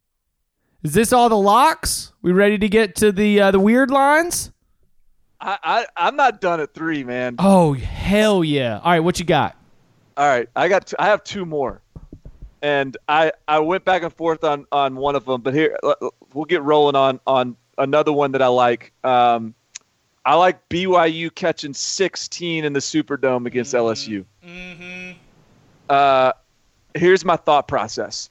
Is this all the locks? We ready to get to the uh, the weird lines? I, I, I'm not done at three, man. Oh, hell yeah. All right, what you got? All right, I got. T- I have two more, and I, I went back and forth on, on one of them. But here we'll get rolling on on another one that I like. Um, I like B Y U catching sixteen in the Superdome against mm-hmm. L S U. Mm-hmm. Uh, here's my thought process.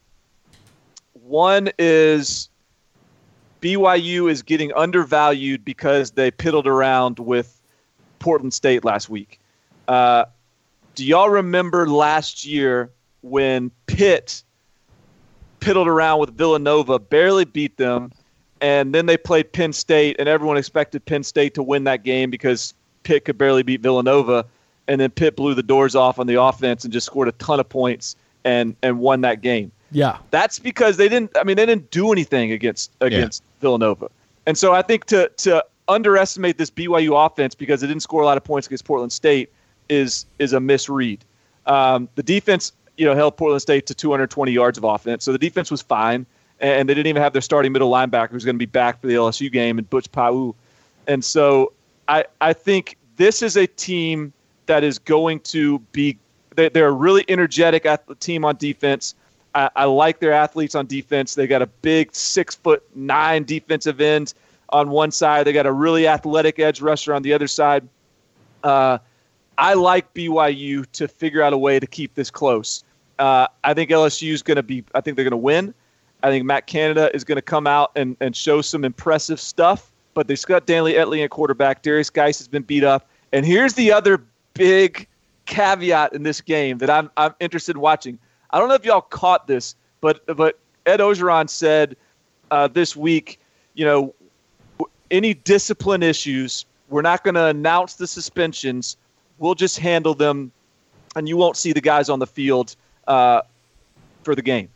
One is B Y U is getting undervalued because they piddled around with Portland State last week. Uh, do y'all remember last year when Pitt piddled around with Villanova, barely beat them, and then they played Penn State, and everyone expected Penn State to win that game because Pitt could barely beat Villanova, and then Pitt blew the doors off on the offense and just scored a ton of points and, and won that game. Yeah. That's because they didn't I mean they didn't do anything against against yeah. Villanova. And so I think to to underestimate this B Y U offense because it didn't score a lot of points against Portland State is is a misread. Um, the defense, you know, held Portland State to two hundred twenty yards of offense. So the defense was fine, and they didn't even have their starting middle linebacker who's going to be back for the L S U game, and Butch Pau. And so I I think this is a team that is going to be they, they're a really energetic team on defense. I, I like their athletes on defense. They got a big six foot nine defensive end on one side. They got a really athletic edge rusher on the other side. Uh, I like B Y U to figure out a way to keep this close. Uh, I think L S U is going to be. I think they're going to win. I think Matt Canada is going to come out and, and show some impressive stuff. But they've got Stanley Etley at quarterback. Darius Geis has been beat up. And here's the other big caveat in this game that I'm I'm interested in watching. I don't know if y'all caught this, but but Ed Orgeron said uh, this week, you know, any discipline issues, we're not going to announce the suspensions. We'll just handle them, and you won't see the guys on the field uh, for the game.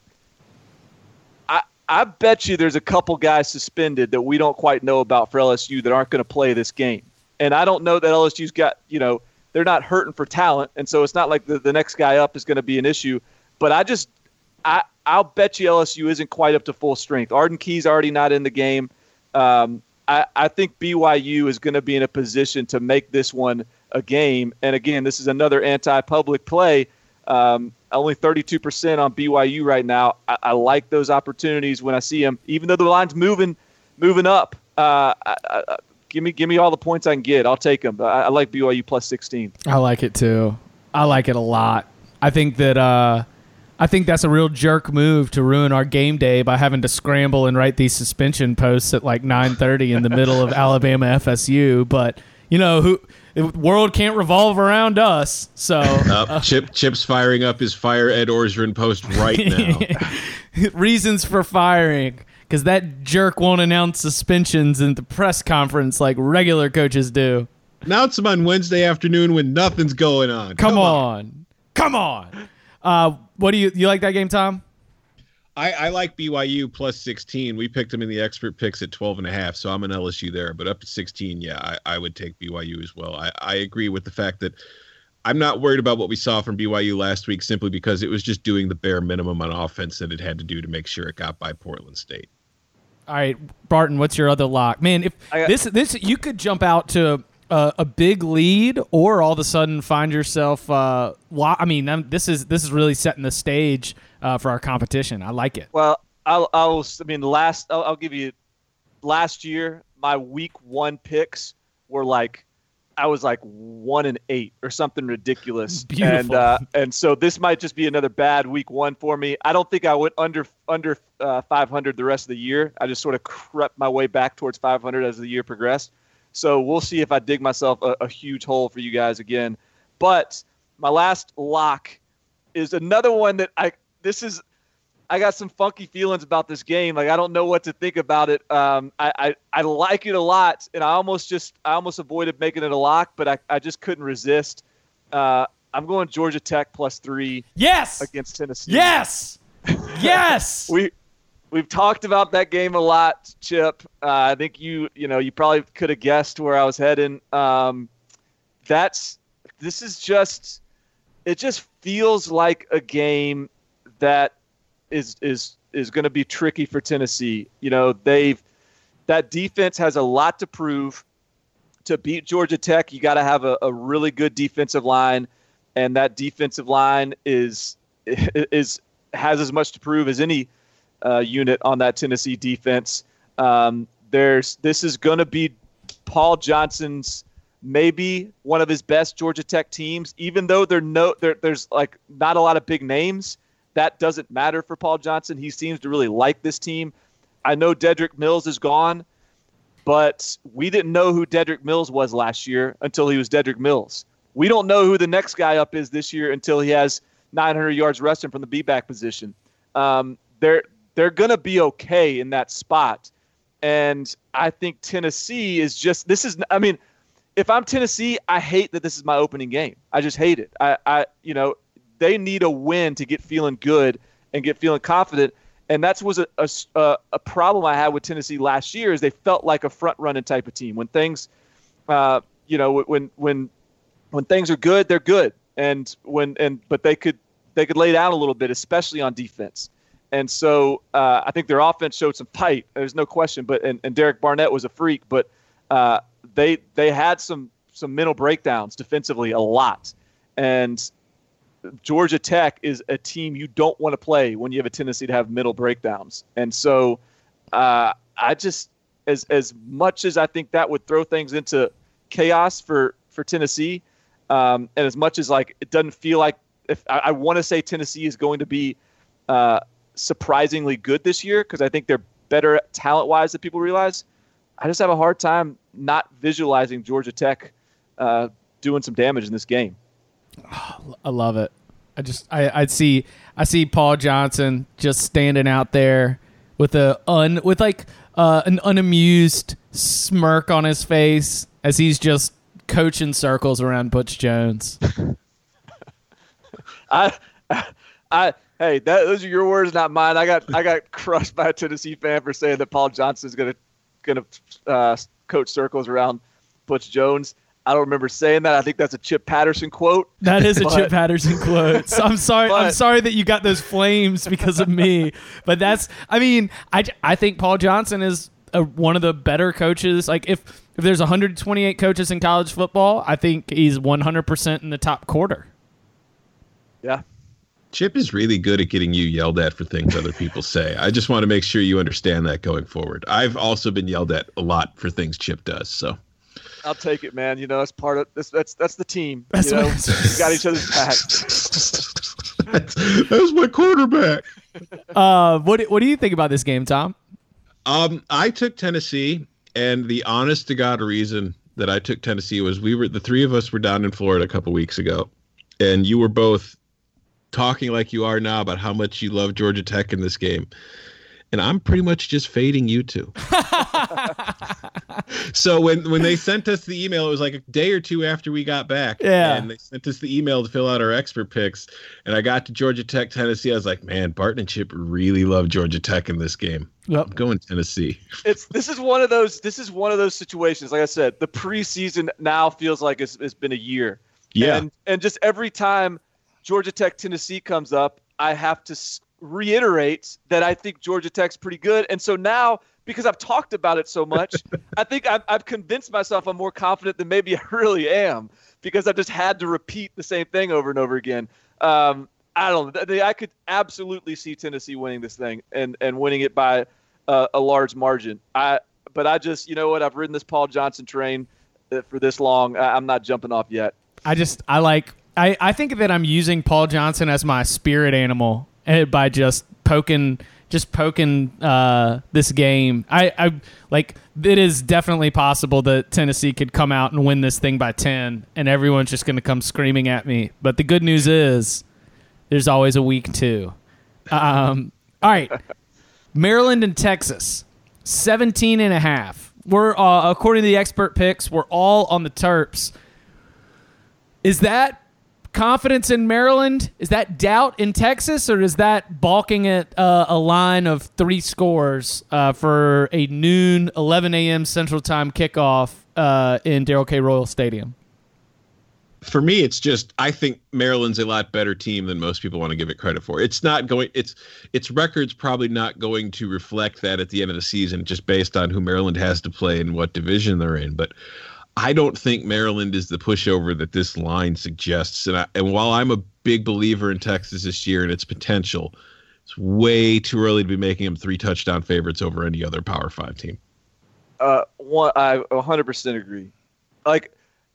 I I bet you there's a couple guys suspended that we don't quite know about for L S U that aren't going to play this game. And I don't know that L S U's got, you know, they're not hurting for talent, and so it's not like the, the next guy up is going to be an issue. But I just, I, I'll bet you L S U isn't quite up to full strength. Arden Key's already not in the game. Um, I, I think B Y U is going to be in a position to make this one a game. And again, this is another anti-public play. Um, only thirty-two percent on B Y U right now. I, I like those opportunities when I see them, even though the line's moving, moving up. Uh, I, I, give me, give me all the points I can get. I'll take them. I, I like B Y U plus sixteen. I like it too. I like it a lot. I think that. Uh, I think that's a real jerk move to ruin our game day by having to scramble and write these suspension posts at like nine thirty in the middle of Alabama F S U. But, you know, who the world can't revolve around us. So uh, Chip Chip's firing up his Fire Ed Orgeron post right now. Reasons for firing, because that jerk won't announce suspensions in the press conference like regular coaches do. Announce them on Wednesday afternoon when nothing's going on. Come, Come on. on. Come on. Uh, what do you you like that game, Tom? I, I like B Y U plus sixteen. We picked them in the expert picks at twelve and a half, so I'm an L S U there. But up to sixteen, yeah, I, I would take B Y U as well. I, I agree with the fact that I'm not worried about what we saw from B Y U last week simply because it was just doing the bare minimum on offense that it had to do to make sure it got by Portland State. All right, Barton, what's your other lock? Man, if got- this this you could jump out to Uh, a big lead, or all of a sudden find yourself. Uh, lo- I mean, I'm, this is this is really setting the stage uh, for our competition. I like it. Well, I'll, I'll I mean, last I'll, I'll give you. Last year, my week one picks were like, I was like one and eight or something ridiculous. Beautiful. And uh, and so this might just be another bad week one for me. I don't think I went under under uh, five hundred the rest of the year. I just sort of crept my way back towards five hundred as the year progressed. So we'll see if I dig myself a, a huge hole for you guys again. But my last lock is another one that I this is I got some funky feelings about this game. Like I don't know what to think about it. Um, I, I, I like it a lot, and I almost just I almost avoided making it a lock, but I, I just couldn't resist. Uh, I'm going Georgia Tech plus three. Yes. Against Tennessee. Yes. Yes. we. We've talked about that game a lot, Chip. Uh, I think you, you know, you probably could have guessed where I was heading. Um, that's this is just, it just feels like a game that is is is going to be tricky for Tennessee. You know, they've that defense has a lot to prove. To beat Georgia Tech, you got to have a, a really good defensive line, and that defensive line is is has as much to prove as any uh, unit on that Tennessee defense. Um, there's this is going to be Paul Johnson's maybe one of his best Georgia Tech teams, even though there no there, there's like not a lot of big names. That doesn't matter for Paul Johnson. He seems to really like this team. I know Dedrick Mills is gone, but we didn't know who Dedrick Mills was last year until he was Dedrick Mills. We don't know who the next guy up is this year until he has nine hundred yards rushing from the B-back position. Um, they're they're going to be okay in that spot. And I think Tennessee is just – this is – I mean, if I'm Tennessee, I hate that this is my opening game. I just hate it. I, I you know, they need a win to get feeling good and get feeling confident. And that was a, a, a problem I had with Tennessee last year is they felt like a front-running type of team. When things, uh, you know, when when when things are good, they're good. And when and but they could they could lay down a little bit, especially on defense. And so uh, I think their offense showed some fight. There's no question. But and, and Derek Barnett was a freak. But uh, they they had some some mental breakdowns defensively a lot. And Georgia Tech is a team you don't want to play when you have a tendency to have middle breakdowns. And so uh, I just, as as much as I think that would throw things into chaos for, for Tennessee, um, and as much as like it doesn't feel like, if I, I want to say Tennessee is going to be uh, surprisingly good this year because I think they're better talent-wise than people realize, I just have a hard time not visualizing Georgia Tech uh, doing some damage in this game. Oh, I love it. I just I I see I see Paul Johnson just standing out there with a un with like uh, an unamused smirk on his face as he's just coaching circles around Butch Jones. I I hey, that those are your words, not mine. I got I got crushed by a Tennessee fan for saying that Paul Johnson is gonna gonna uh, coach circles around Butch Jones. I don't remember saying that. I think that's a Chip Patterson quote. That is a but, Chip Patterson quote. So I'm sorry. but, I'm sorry that you got those flames because of me. But that's. I mean, I, I think Paul Johnson is a, one of the better coaches. Like if if there's one hundred twenty-eight coaches in college football, I think he's one hundred percent in the top quarter. Yeah. Chip is really good at getting you yelled at for things other people say. I just want to make sure you understand that going forward. I've also been yelled at a lot for things Chip does. So. I'll take it, man. You know, it's part of this. That's that's the team. That's you know, what we got each other's backs. that's, that's my quarterback. Uh, what what do you think about this game, Tom? Um, I took Tennessee, and the honest to God reason that I took Tennessee was we were the three of us were down in Florida a couple weeks ago, and you were both talking like you are now about how much you love Georgia Tech in this game. And I'm pretty much just fading you two. So when, when they sent us the email, it was like a day or two after we got back. Yeah. And they sent us the email to fill out our expert picks. And I got to Georgia Tech, Tennessee. I was like, man, Barton and Chip really love Georgia Tech in this game. Yep. I'm going Tennessee. It's this is one of those this is one of those situations. Like I said, the preseason now feels like it's, it's been a year. Yeah. And and just every time Georgia Tech Tennessee comes up, I have to reiterate that I think Georgia Tech's pretty good. And so now, because I've talked about it so much, I think I've, I've convinced myself I'm more confident than maybe I really am because I've just had to repeat the same thing over and over again. Um, I don't know. I could absolutely see Tennessee winning this thing and, and winning it by uh, a large margin. I, but I just, you know what? I've ridden this Paul Johnson train for this long. I, I'm not jumping off yet. I just, I like, I, I think that I'm using Paul Johnson as my spirit animal by just poking, just poking uh, this game. I, I like it is definitely possible that Tennessee could come out and win this thing by ten, and everyone's just going to come screaming at me. But the good news is, there's always a week two. Um, all right, Maryland and Texas, seventeen and a half. We're uh, according to the expert picks, we're all on the Terps. Is that confidence in Maryland? Is that doubt in Texas, or is that balking at uh, a line of three scores uh, for a noon, eleven a.m. Central Time kickoff uh, in Darrell K. Royal Stadium? For me, it's just I think Maryland's a lot better team than most people want to give it credit for. It's not going. It's its record's probably not going to reflect that at the end of the season, just based on who Maryland has to play and what division they're in. But I don't think Maryland is the pushover that this line suggests. And, I, and while I'm a big believer in Texas this year and its potential, It's way too early to be making them three touchdown favorites over any other Power Five team. Uh, one, I one hundred percent agree. Like,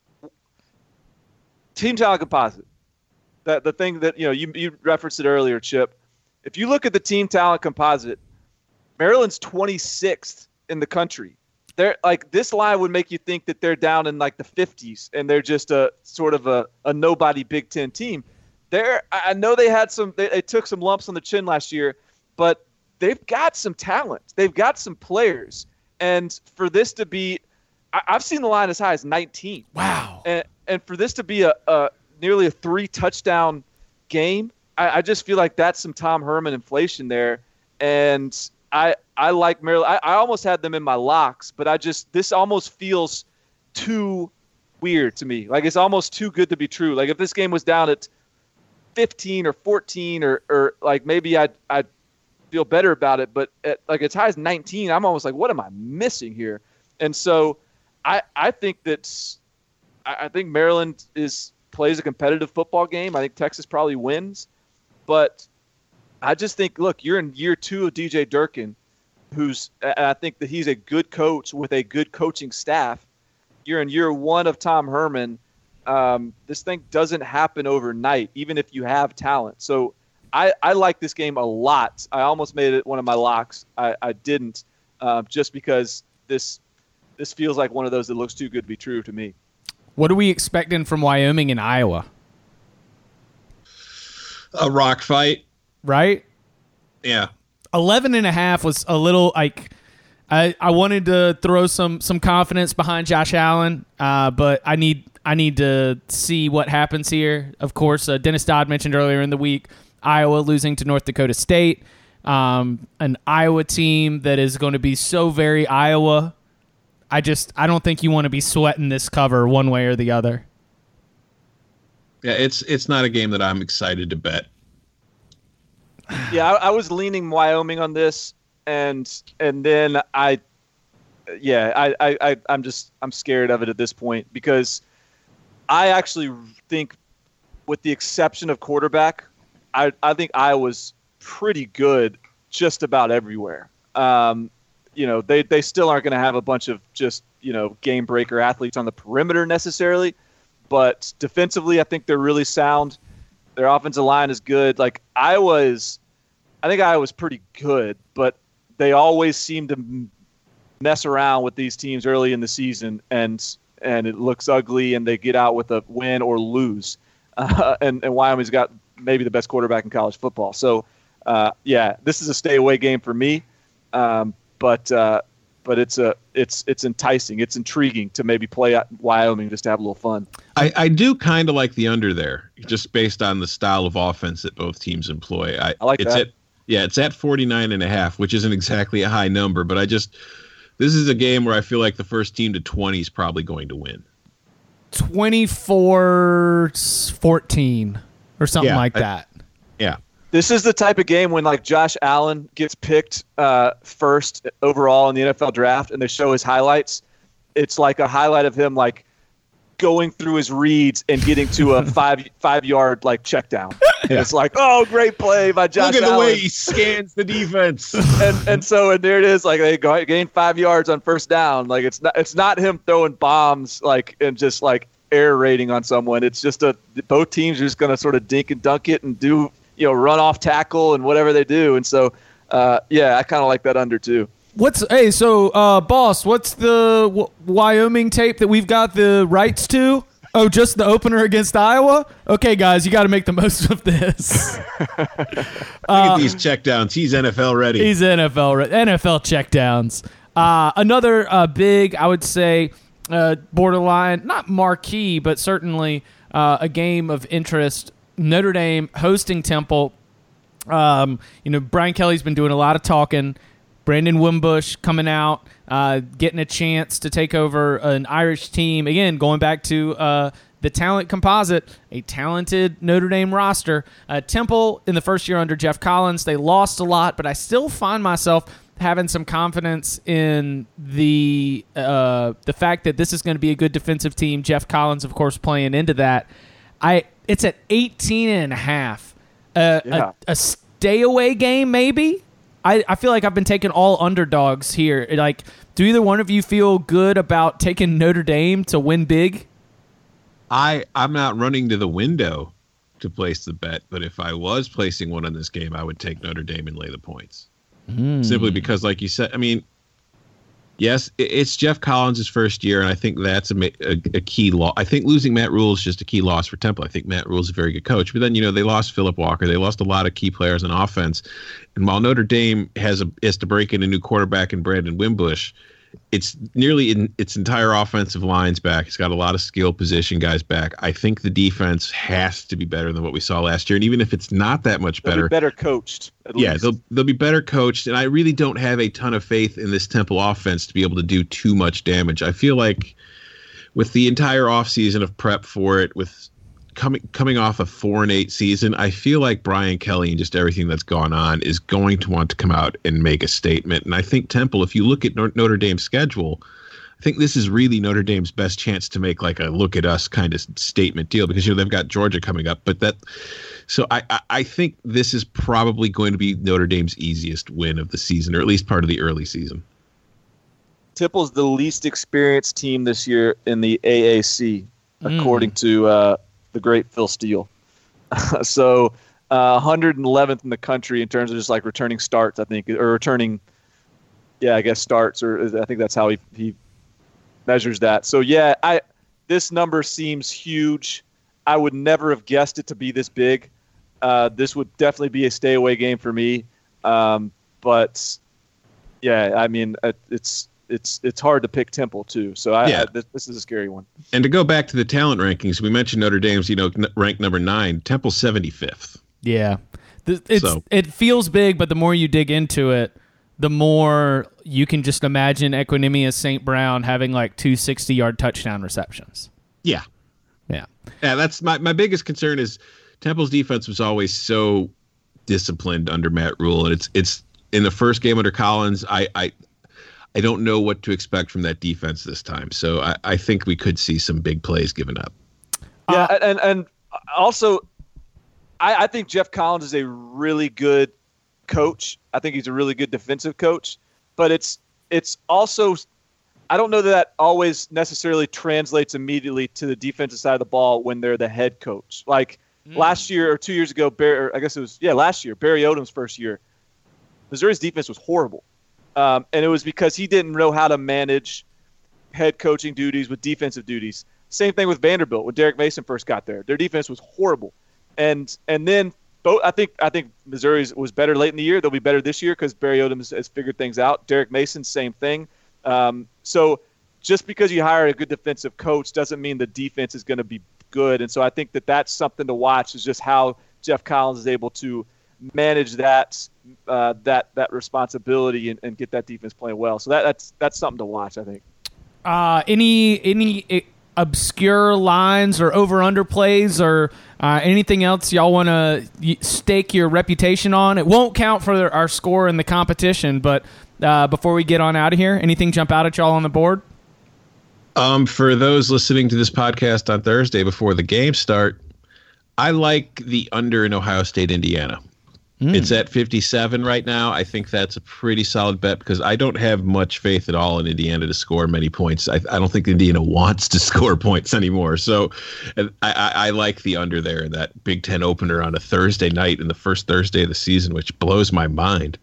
team talent composite. That the thing that you know you you referenced it earlier, Chip. If you look at the team talent composite, Maryland's twenty-sixth in the country. They're like this line would make you think that they're down in like the fifties and they're just a sort of a, a nobody Big Ten team. They're I know they had some they, they took some lumps on the chin last year, but they've got some talent. They've got some players, and for this to be, I, I've seen the line as high as nineteen. Wow. And and for this to be a, a nearly a three touchdown game, I, I just feel like that's some Tom Herman inflation there, and. I, I like Maryland. I, I almost had them in my locks, but I just this almost feels too weird to me. Like it's almost too good to be true. Like if this game was down at fifteen or fourteen or, or like maybe I'd, I'd feel better about it. But at, like as high as nineteen, I'm almost like, what am I missing here? And so I I think that I, I think Maryland is plays a competitive football game. I think Texas probably wins, but I just think, look, you're in year two of D J Durkin, who's – I think that he's a good coach with a good coaching staff. You're in year one of Tom Herman. Um, this thing doesn't happen overnight, even if you have talent. So I, I like this game a lot. I almost made it one of my locks. I, I didn't uh, just because this this feels like one of those that looks too good to be true to me. What are we expecting from Wyoming and Iowa? A rock fight. Right? Yeah. eleven and a half was a little like I, I wanted to throw some some confidence behind Josh Allen, uh, but I need I need to see what happens here. Of course, uh, Dennis Dodd mentioned earlier in the week Iowa losing to North Dakota State, um, an Iowa team that is going to be so very Iowa. I just I don't think you want to be sweating this cover one way or the other. Yeah, it's it's not a game that I'm excited to bet. Yeah, I, I was leaning Wyoming on this, and and then I, yeah, I, I, I I'm just I'm scared of it at this point because I actually think, with the exception of quarterback, I I think Iowa's pretty good just about everywhere. Um, you know, they they still aren't going to have a bunch of just you know game breaker athletes on the perimeter necessarily, but defensively, I think they're really sound. Their offensive line is good. Like Iowa is, I think Iowa's pretty good, but they always seem to mess around with these teams early in the season, and and it looks ugly, and they get out with a win or lose. Uh, and, and Wyoming's got maybe the best quarterback in college football. So, uh, yeah, this is a stay away game for me. Um, but uh, but it's a it's it's enticing, it's intriguing to maybe play at Wyoming just to have a little fun. I, I do kind of like the under there, just based on the style of offense that both teams employ. I, I like it's that. At, yeah, it's at forty-nine and a half, which isn't exactly a high number, but I just this is a game where I feel like the first team to twenty is probably going to win. twenty-four fourteen or something Yeah, like I- that. Yeah. This is the type of game when like Josh Allen gets picked uh, first overall in the N F L draft, and they show his highlights. It's like a highlight of him like going through his reads and getting to a five five yard like check down. And it's like, oh, great play by Josh Look at Allen. the way he scans the defense. and and so and there it is. Like they go, gain five yards on first down. Like it's not it's not him throwing bombs like and just like air raiding on someone. It's just a both teams are just going to sort of dink and dunk it and do. You know, run off tackle and whatever they do. And so, uh, yeah, I kind of like that under too. What's hey? So, uh, boss, what's the w- Wyoming tape that we've got the rights to? Oh, just the opener against Iowa. Okay, guys, you got to make the most of this. Look at these checkdowns. He's N F L ready. He's N F L re- N F L checkdowns. Uh, another uh, big, I would say, uh, borderline, not marquee, but certainly uh, a game of interest. Notre Dame hosting Temple. Um, you know, Brian Kelly's been doing a lot of talking. Brandon Wimbush coming out, uh, getting a chance to take over an Irish team. Again, going back to uh, the talent composite, a talented Notre Dame roster. Uh, Temple, in the first year under Jeff Collins, they lost a lot, but I still find myself having some confidence in the uh, the fact that this is going to be a good defensive team. Jeff Collins, of course, playing into that. I It's at eighteen and a half. Uh, Yeah. a, a stay away game, maybe. I, I feel like I've been taking all underdogs here. Like, do either one of you feel good about taking Notre Dame to win big? I, I'm not running to the window to place the bet, but if I was placing one on this game, I would take Notre Dame and lay the points. Mm. Simply because, like you said, I mean, yes, it's Jeff Collins' first year, and I think that's a, a, a key loss. I think losing Matt Rule is just a key loss for Temple. I think Matt Rule is a very good coach. But then, you know, they lost Philip Walker. They lost a lot of key players on offense. And while Notre Dame has, a, has to break in a new quarterback in Brandon Wimbush, it's nearly in its entire offensive line's back. It's got a lot of skill position guys back. I think the defense has to be better than what we saw last year. And even if it's not that much better, they'll be better coached. At yeah, least. they'll they'll be better coached. And I really don't have a ton of faith in this Temple offense to be able to do too much damage. I feel like with the entire offseason of prep for it, with coming coming off a four and eight season, I feel like Brian Kelly and just everything that's gone on is going to want to come out and make a statement. And I think Temple, if you look at Notre Dame's schedule, I think this is really Notre Dame's best chance to make like a look at us kind of statement deal, because, you know, they've got Georgia coming up. But that, so I, I, I think this is probably going to be Notre Dame's easiest win of the season, or at least part of the early season. Temple's the least experienced team this year in the A A C, mm. according to uh, the great Phil Steele. so uh, one hundred eleventh in the country in terms of just like returning starts, I think, or returning, yeah, I guess starts, or I think that's how he, he measures that. So, yeah, I this number seems huge. I would never have guessed it to be this big. Uh, this would definitely be a stay away game for me. Um, but, yeah, I mean, it's it's it's hard to pick Temple too. So I, yeah. I this, this is a scary one. And to go back to the talent rankings, we mentioned Notre Dame's, you know, ranked number nine, Temple seventy-fifth. Yeah, it's so. It feels big, but the more you dig into it, the more you can just imagine Equanimeous Saint Brown having like two sixty-yard touchdown receptions. Yeah, yeah, yeah. That's my my biggest concern is Temple's defense was always so disciplined under Matt Rule, and it's it's in the first game under Collins. I I. I don't know what to expect from that defense this time. So I, I think we could see some big plays given up. Yeah, uh, and, and also I, I think Jeff Collins is a really good coach. I think he's a really good defensive coach. But it's it's also – I don't know that that always necessarily translates immediately to the defensive side of the ball when they're the head coach. Like mm. last year or two years ago, Barry, I guess it was – yeah, last year, Barry Odom's first year, Missouri's defense was horrible. Um, and it was because he didn't know how to manage head coaching duties with defensive duties. Same thing with Vanderbilt when Derek Mason first got there. Their defense was horrible. And and then both I think I think Missouri was better late in the year. They'll be better this year because Barry Odom has, has figured things out. Derek Mason, same thing. Um, so just because you hire a good defensive coach doesn't mean the defense is going to be good. And so I think that that's something to watch, is just how Jeff Collins is able to manage that uh, that that responsibility and, and get that defense playing well. So that, that's that's something to watch, I think. Uh, any any obscure lines or over under plays or uh, anything else y'all want to stake your reputation on? It won't count for our score in the competition, but uh, before we get on out of here, anything jump out at y'all on the board? Um, for those listening to this podcast on Thursday before the games start, I like the under in Ohio State, Indiana. Mm. It's at fifty-seven right now. I think that's a pretty solid bet because I don't have much faith at all in Indiana to score many points. I, I don't think Indiana wants to score points anymore. So I, I, I like the under there in that Big Ten opener on a Thursday night in the first Thursday of the season, which blows my mind.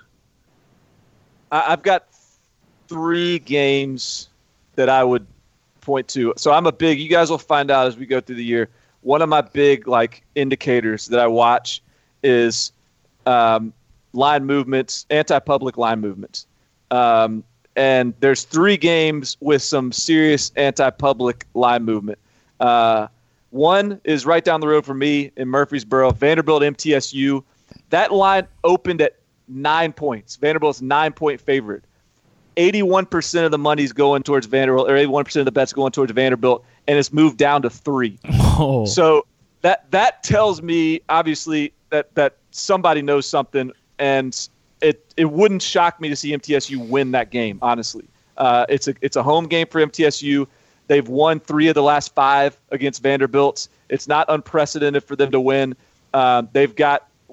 I've got three games that I would point to. So I'm a big, you guys will find out as we go through the year, one of my big like indicators that I watch is um, line movements, anti-public line movements. Um, and there's three games with some serious anti-public line movement. Uh, one is right down the road from me in Murfreesboro, Vanderbilt M T S U. That line opened at nine points. Vanderbilt's nine-point favorite. eighty-one percent of the money's going towards Vanderbilt, or eighty-one percent of the bets going towards Vanderbilt, and it's moved down to three. Oh. So that that tells me, obviously, that that somebody knows something, and it it wouldn't shock me to see M T S U win that game, honestly. Uh, it's a it's a home game for M T S U. They've won three of the last five against Vanderbilt. It's not unprecedented for them to win. Uh, they've got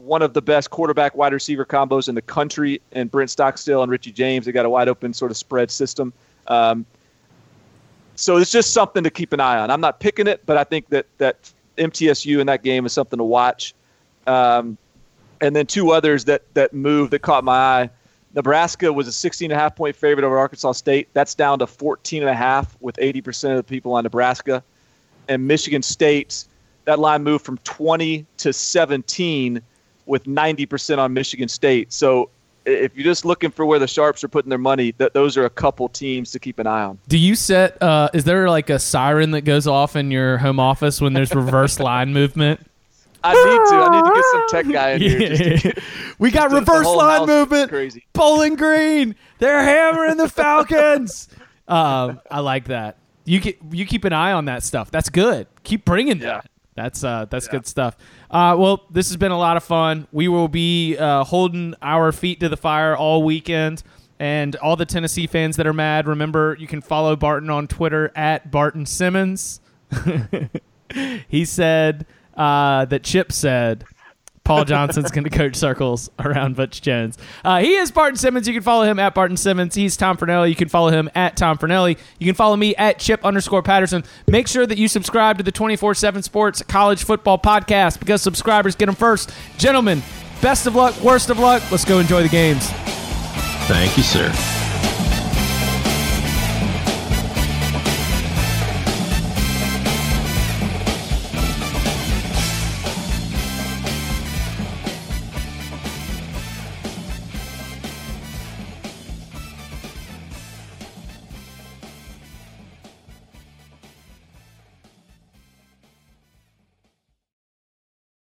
one of the best quarterback wide receiver combos in the country, and Brent Stockstill and Richie James. They got a wide open sort of spread system. Um, so it's just something to keep an eye on. I'm not picking it, but I think that, that M T S U in that game is something to watch. Um, and then two others that, that moved that caught my eye. Nebraska was a sixteen and a half point favorite over Arkansas State. That's down to fourteen and a half with eighty percent of the people on Nebraska. And Michigan State, that line moved from twenty to seventeen with ninety percent on Michigan State. So if you're just looking for where the sharps are putting their money, th- those are a couple teams to keep an eye on. Do you set, uh, is there like a siren that goes off in your home office when there's reverse line movement? I need to. I need to get some tech guy in here. Yeah. Just to, we got the, reverse the line movement. Crazy. Bowling Green. They're hammering the Falcons. um, I like that. You keep, you keep an eye on that stuff. That's good. Keep bringing that. Yeah. That's uh, that's yeah. good stuff. Uh, well, this has been a lot of fun. We will be uh, holding our feet to the fire all weekend. And all the Tennessee fans that are mad, remember, you can follow Barton on Twitter at Barton Simmons. He said uh, that Chip said Paul Johnson's going to coach circles around Butch Jones. Uh, he is Barton Simmons. You can follow him at Barton Simmons. He's Tom Fernelli. You can follow him at Tom Fernelli. You can follow me at Chip underscore Patterson. Make sure that you subscribe to the twenty-four seven Sports College Football Podcast because subscribers get them first. Gentlemen, best of luck, worst of luck. Let's go enjoy the games. Thank you, sir.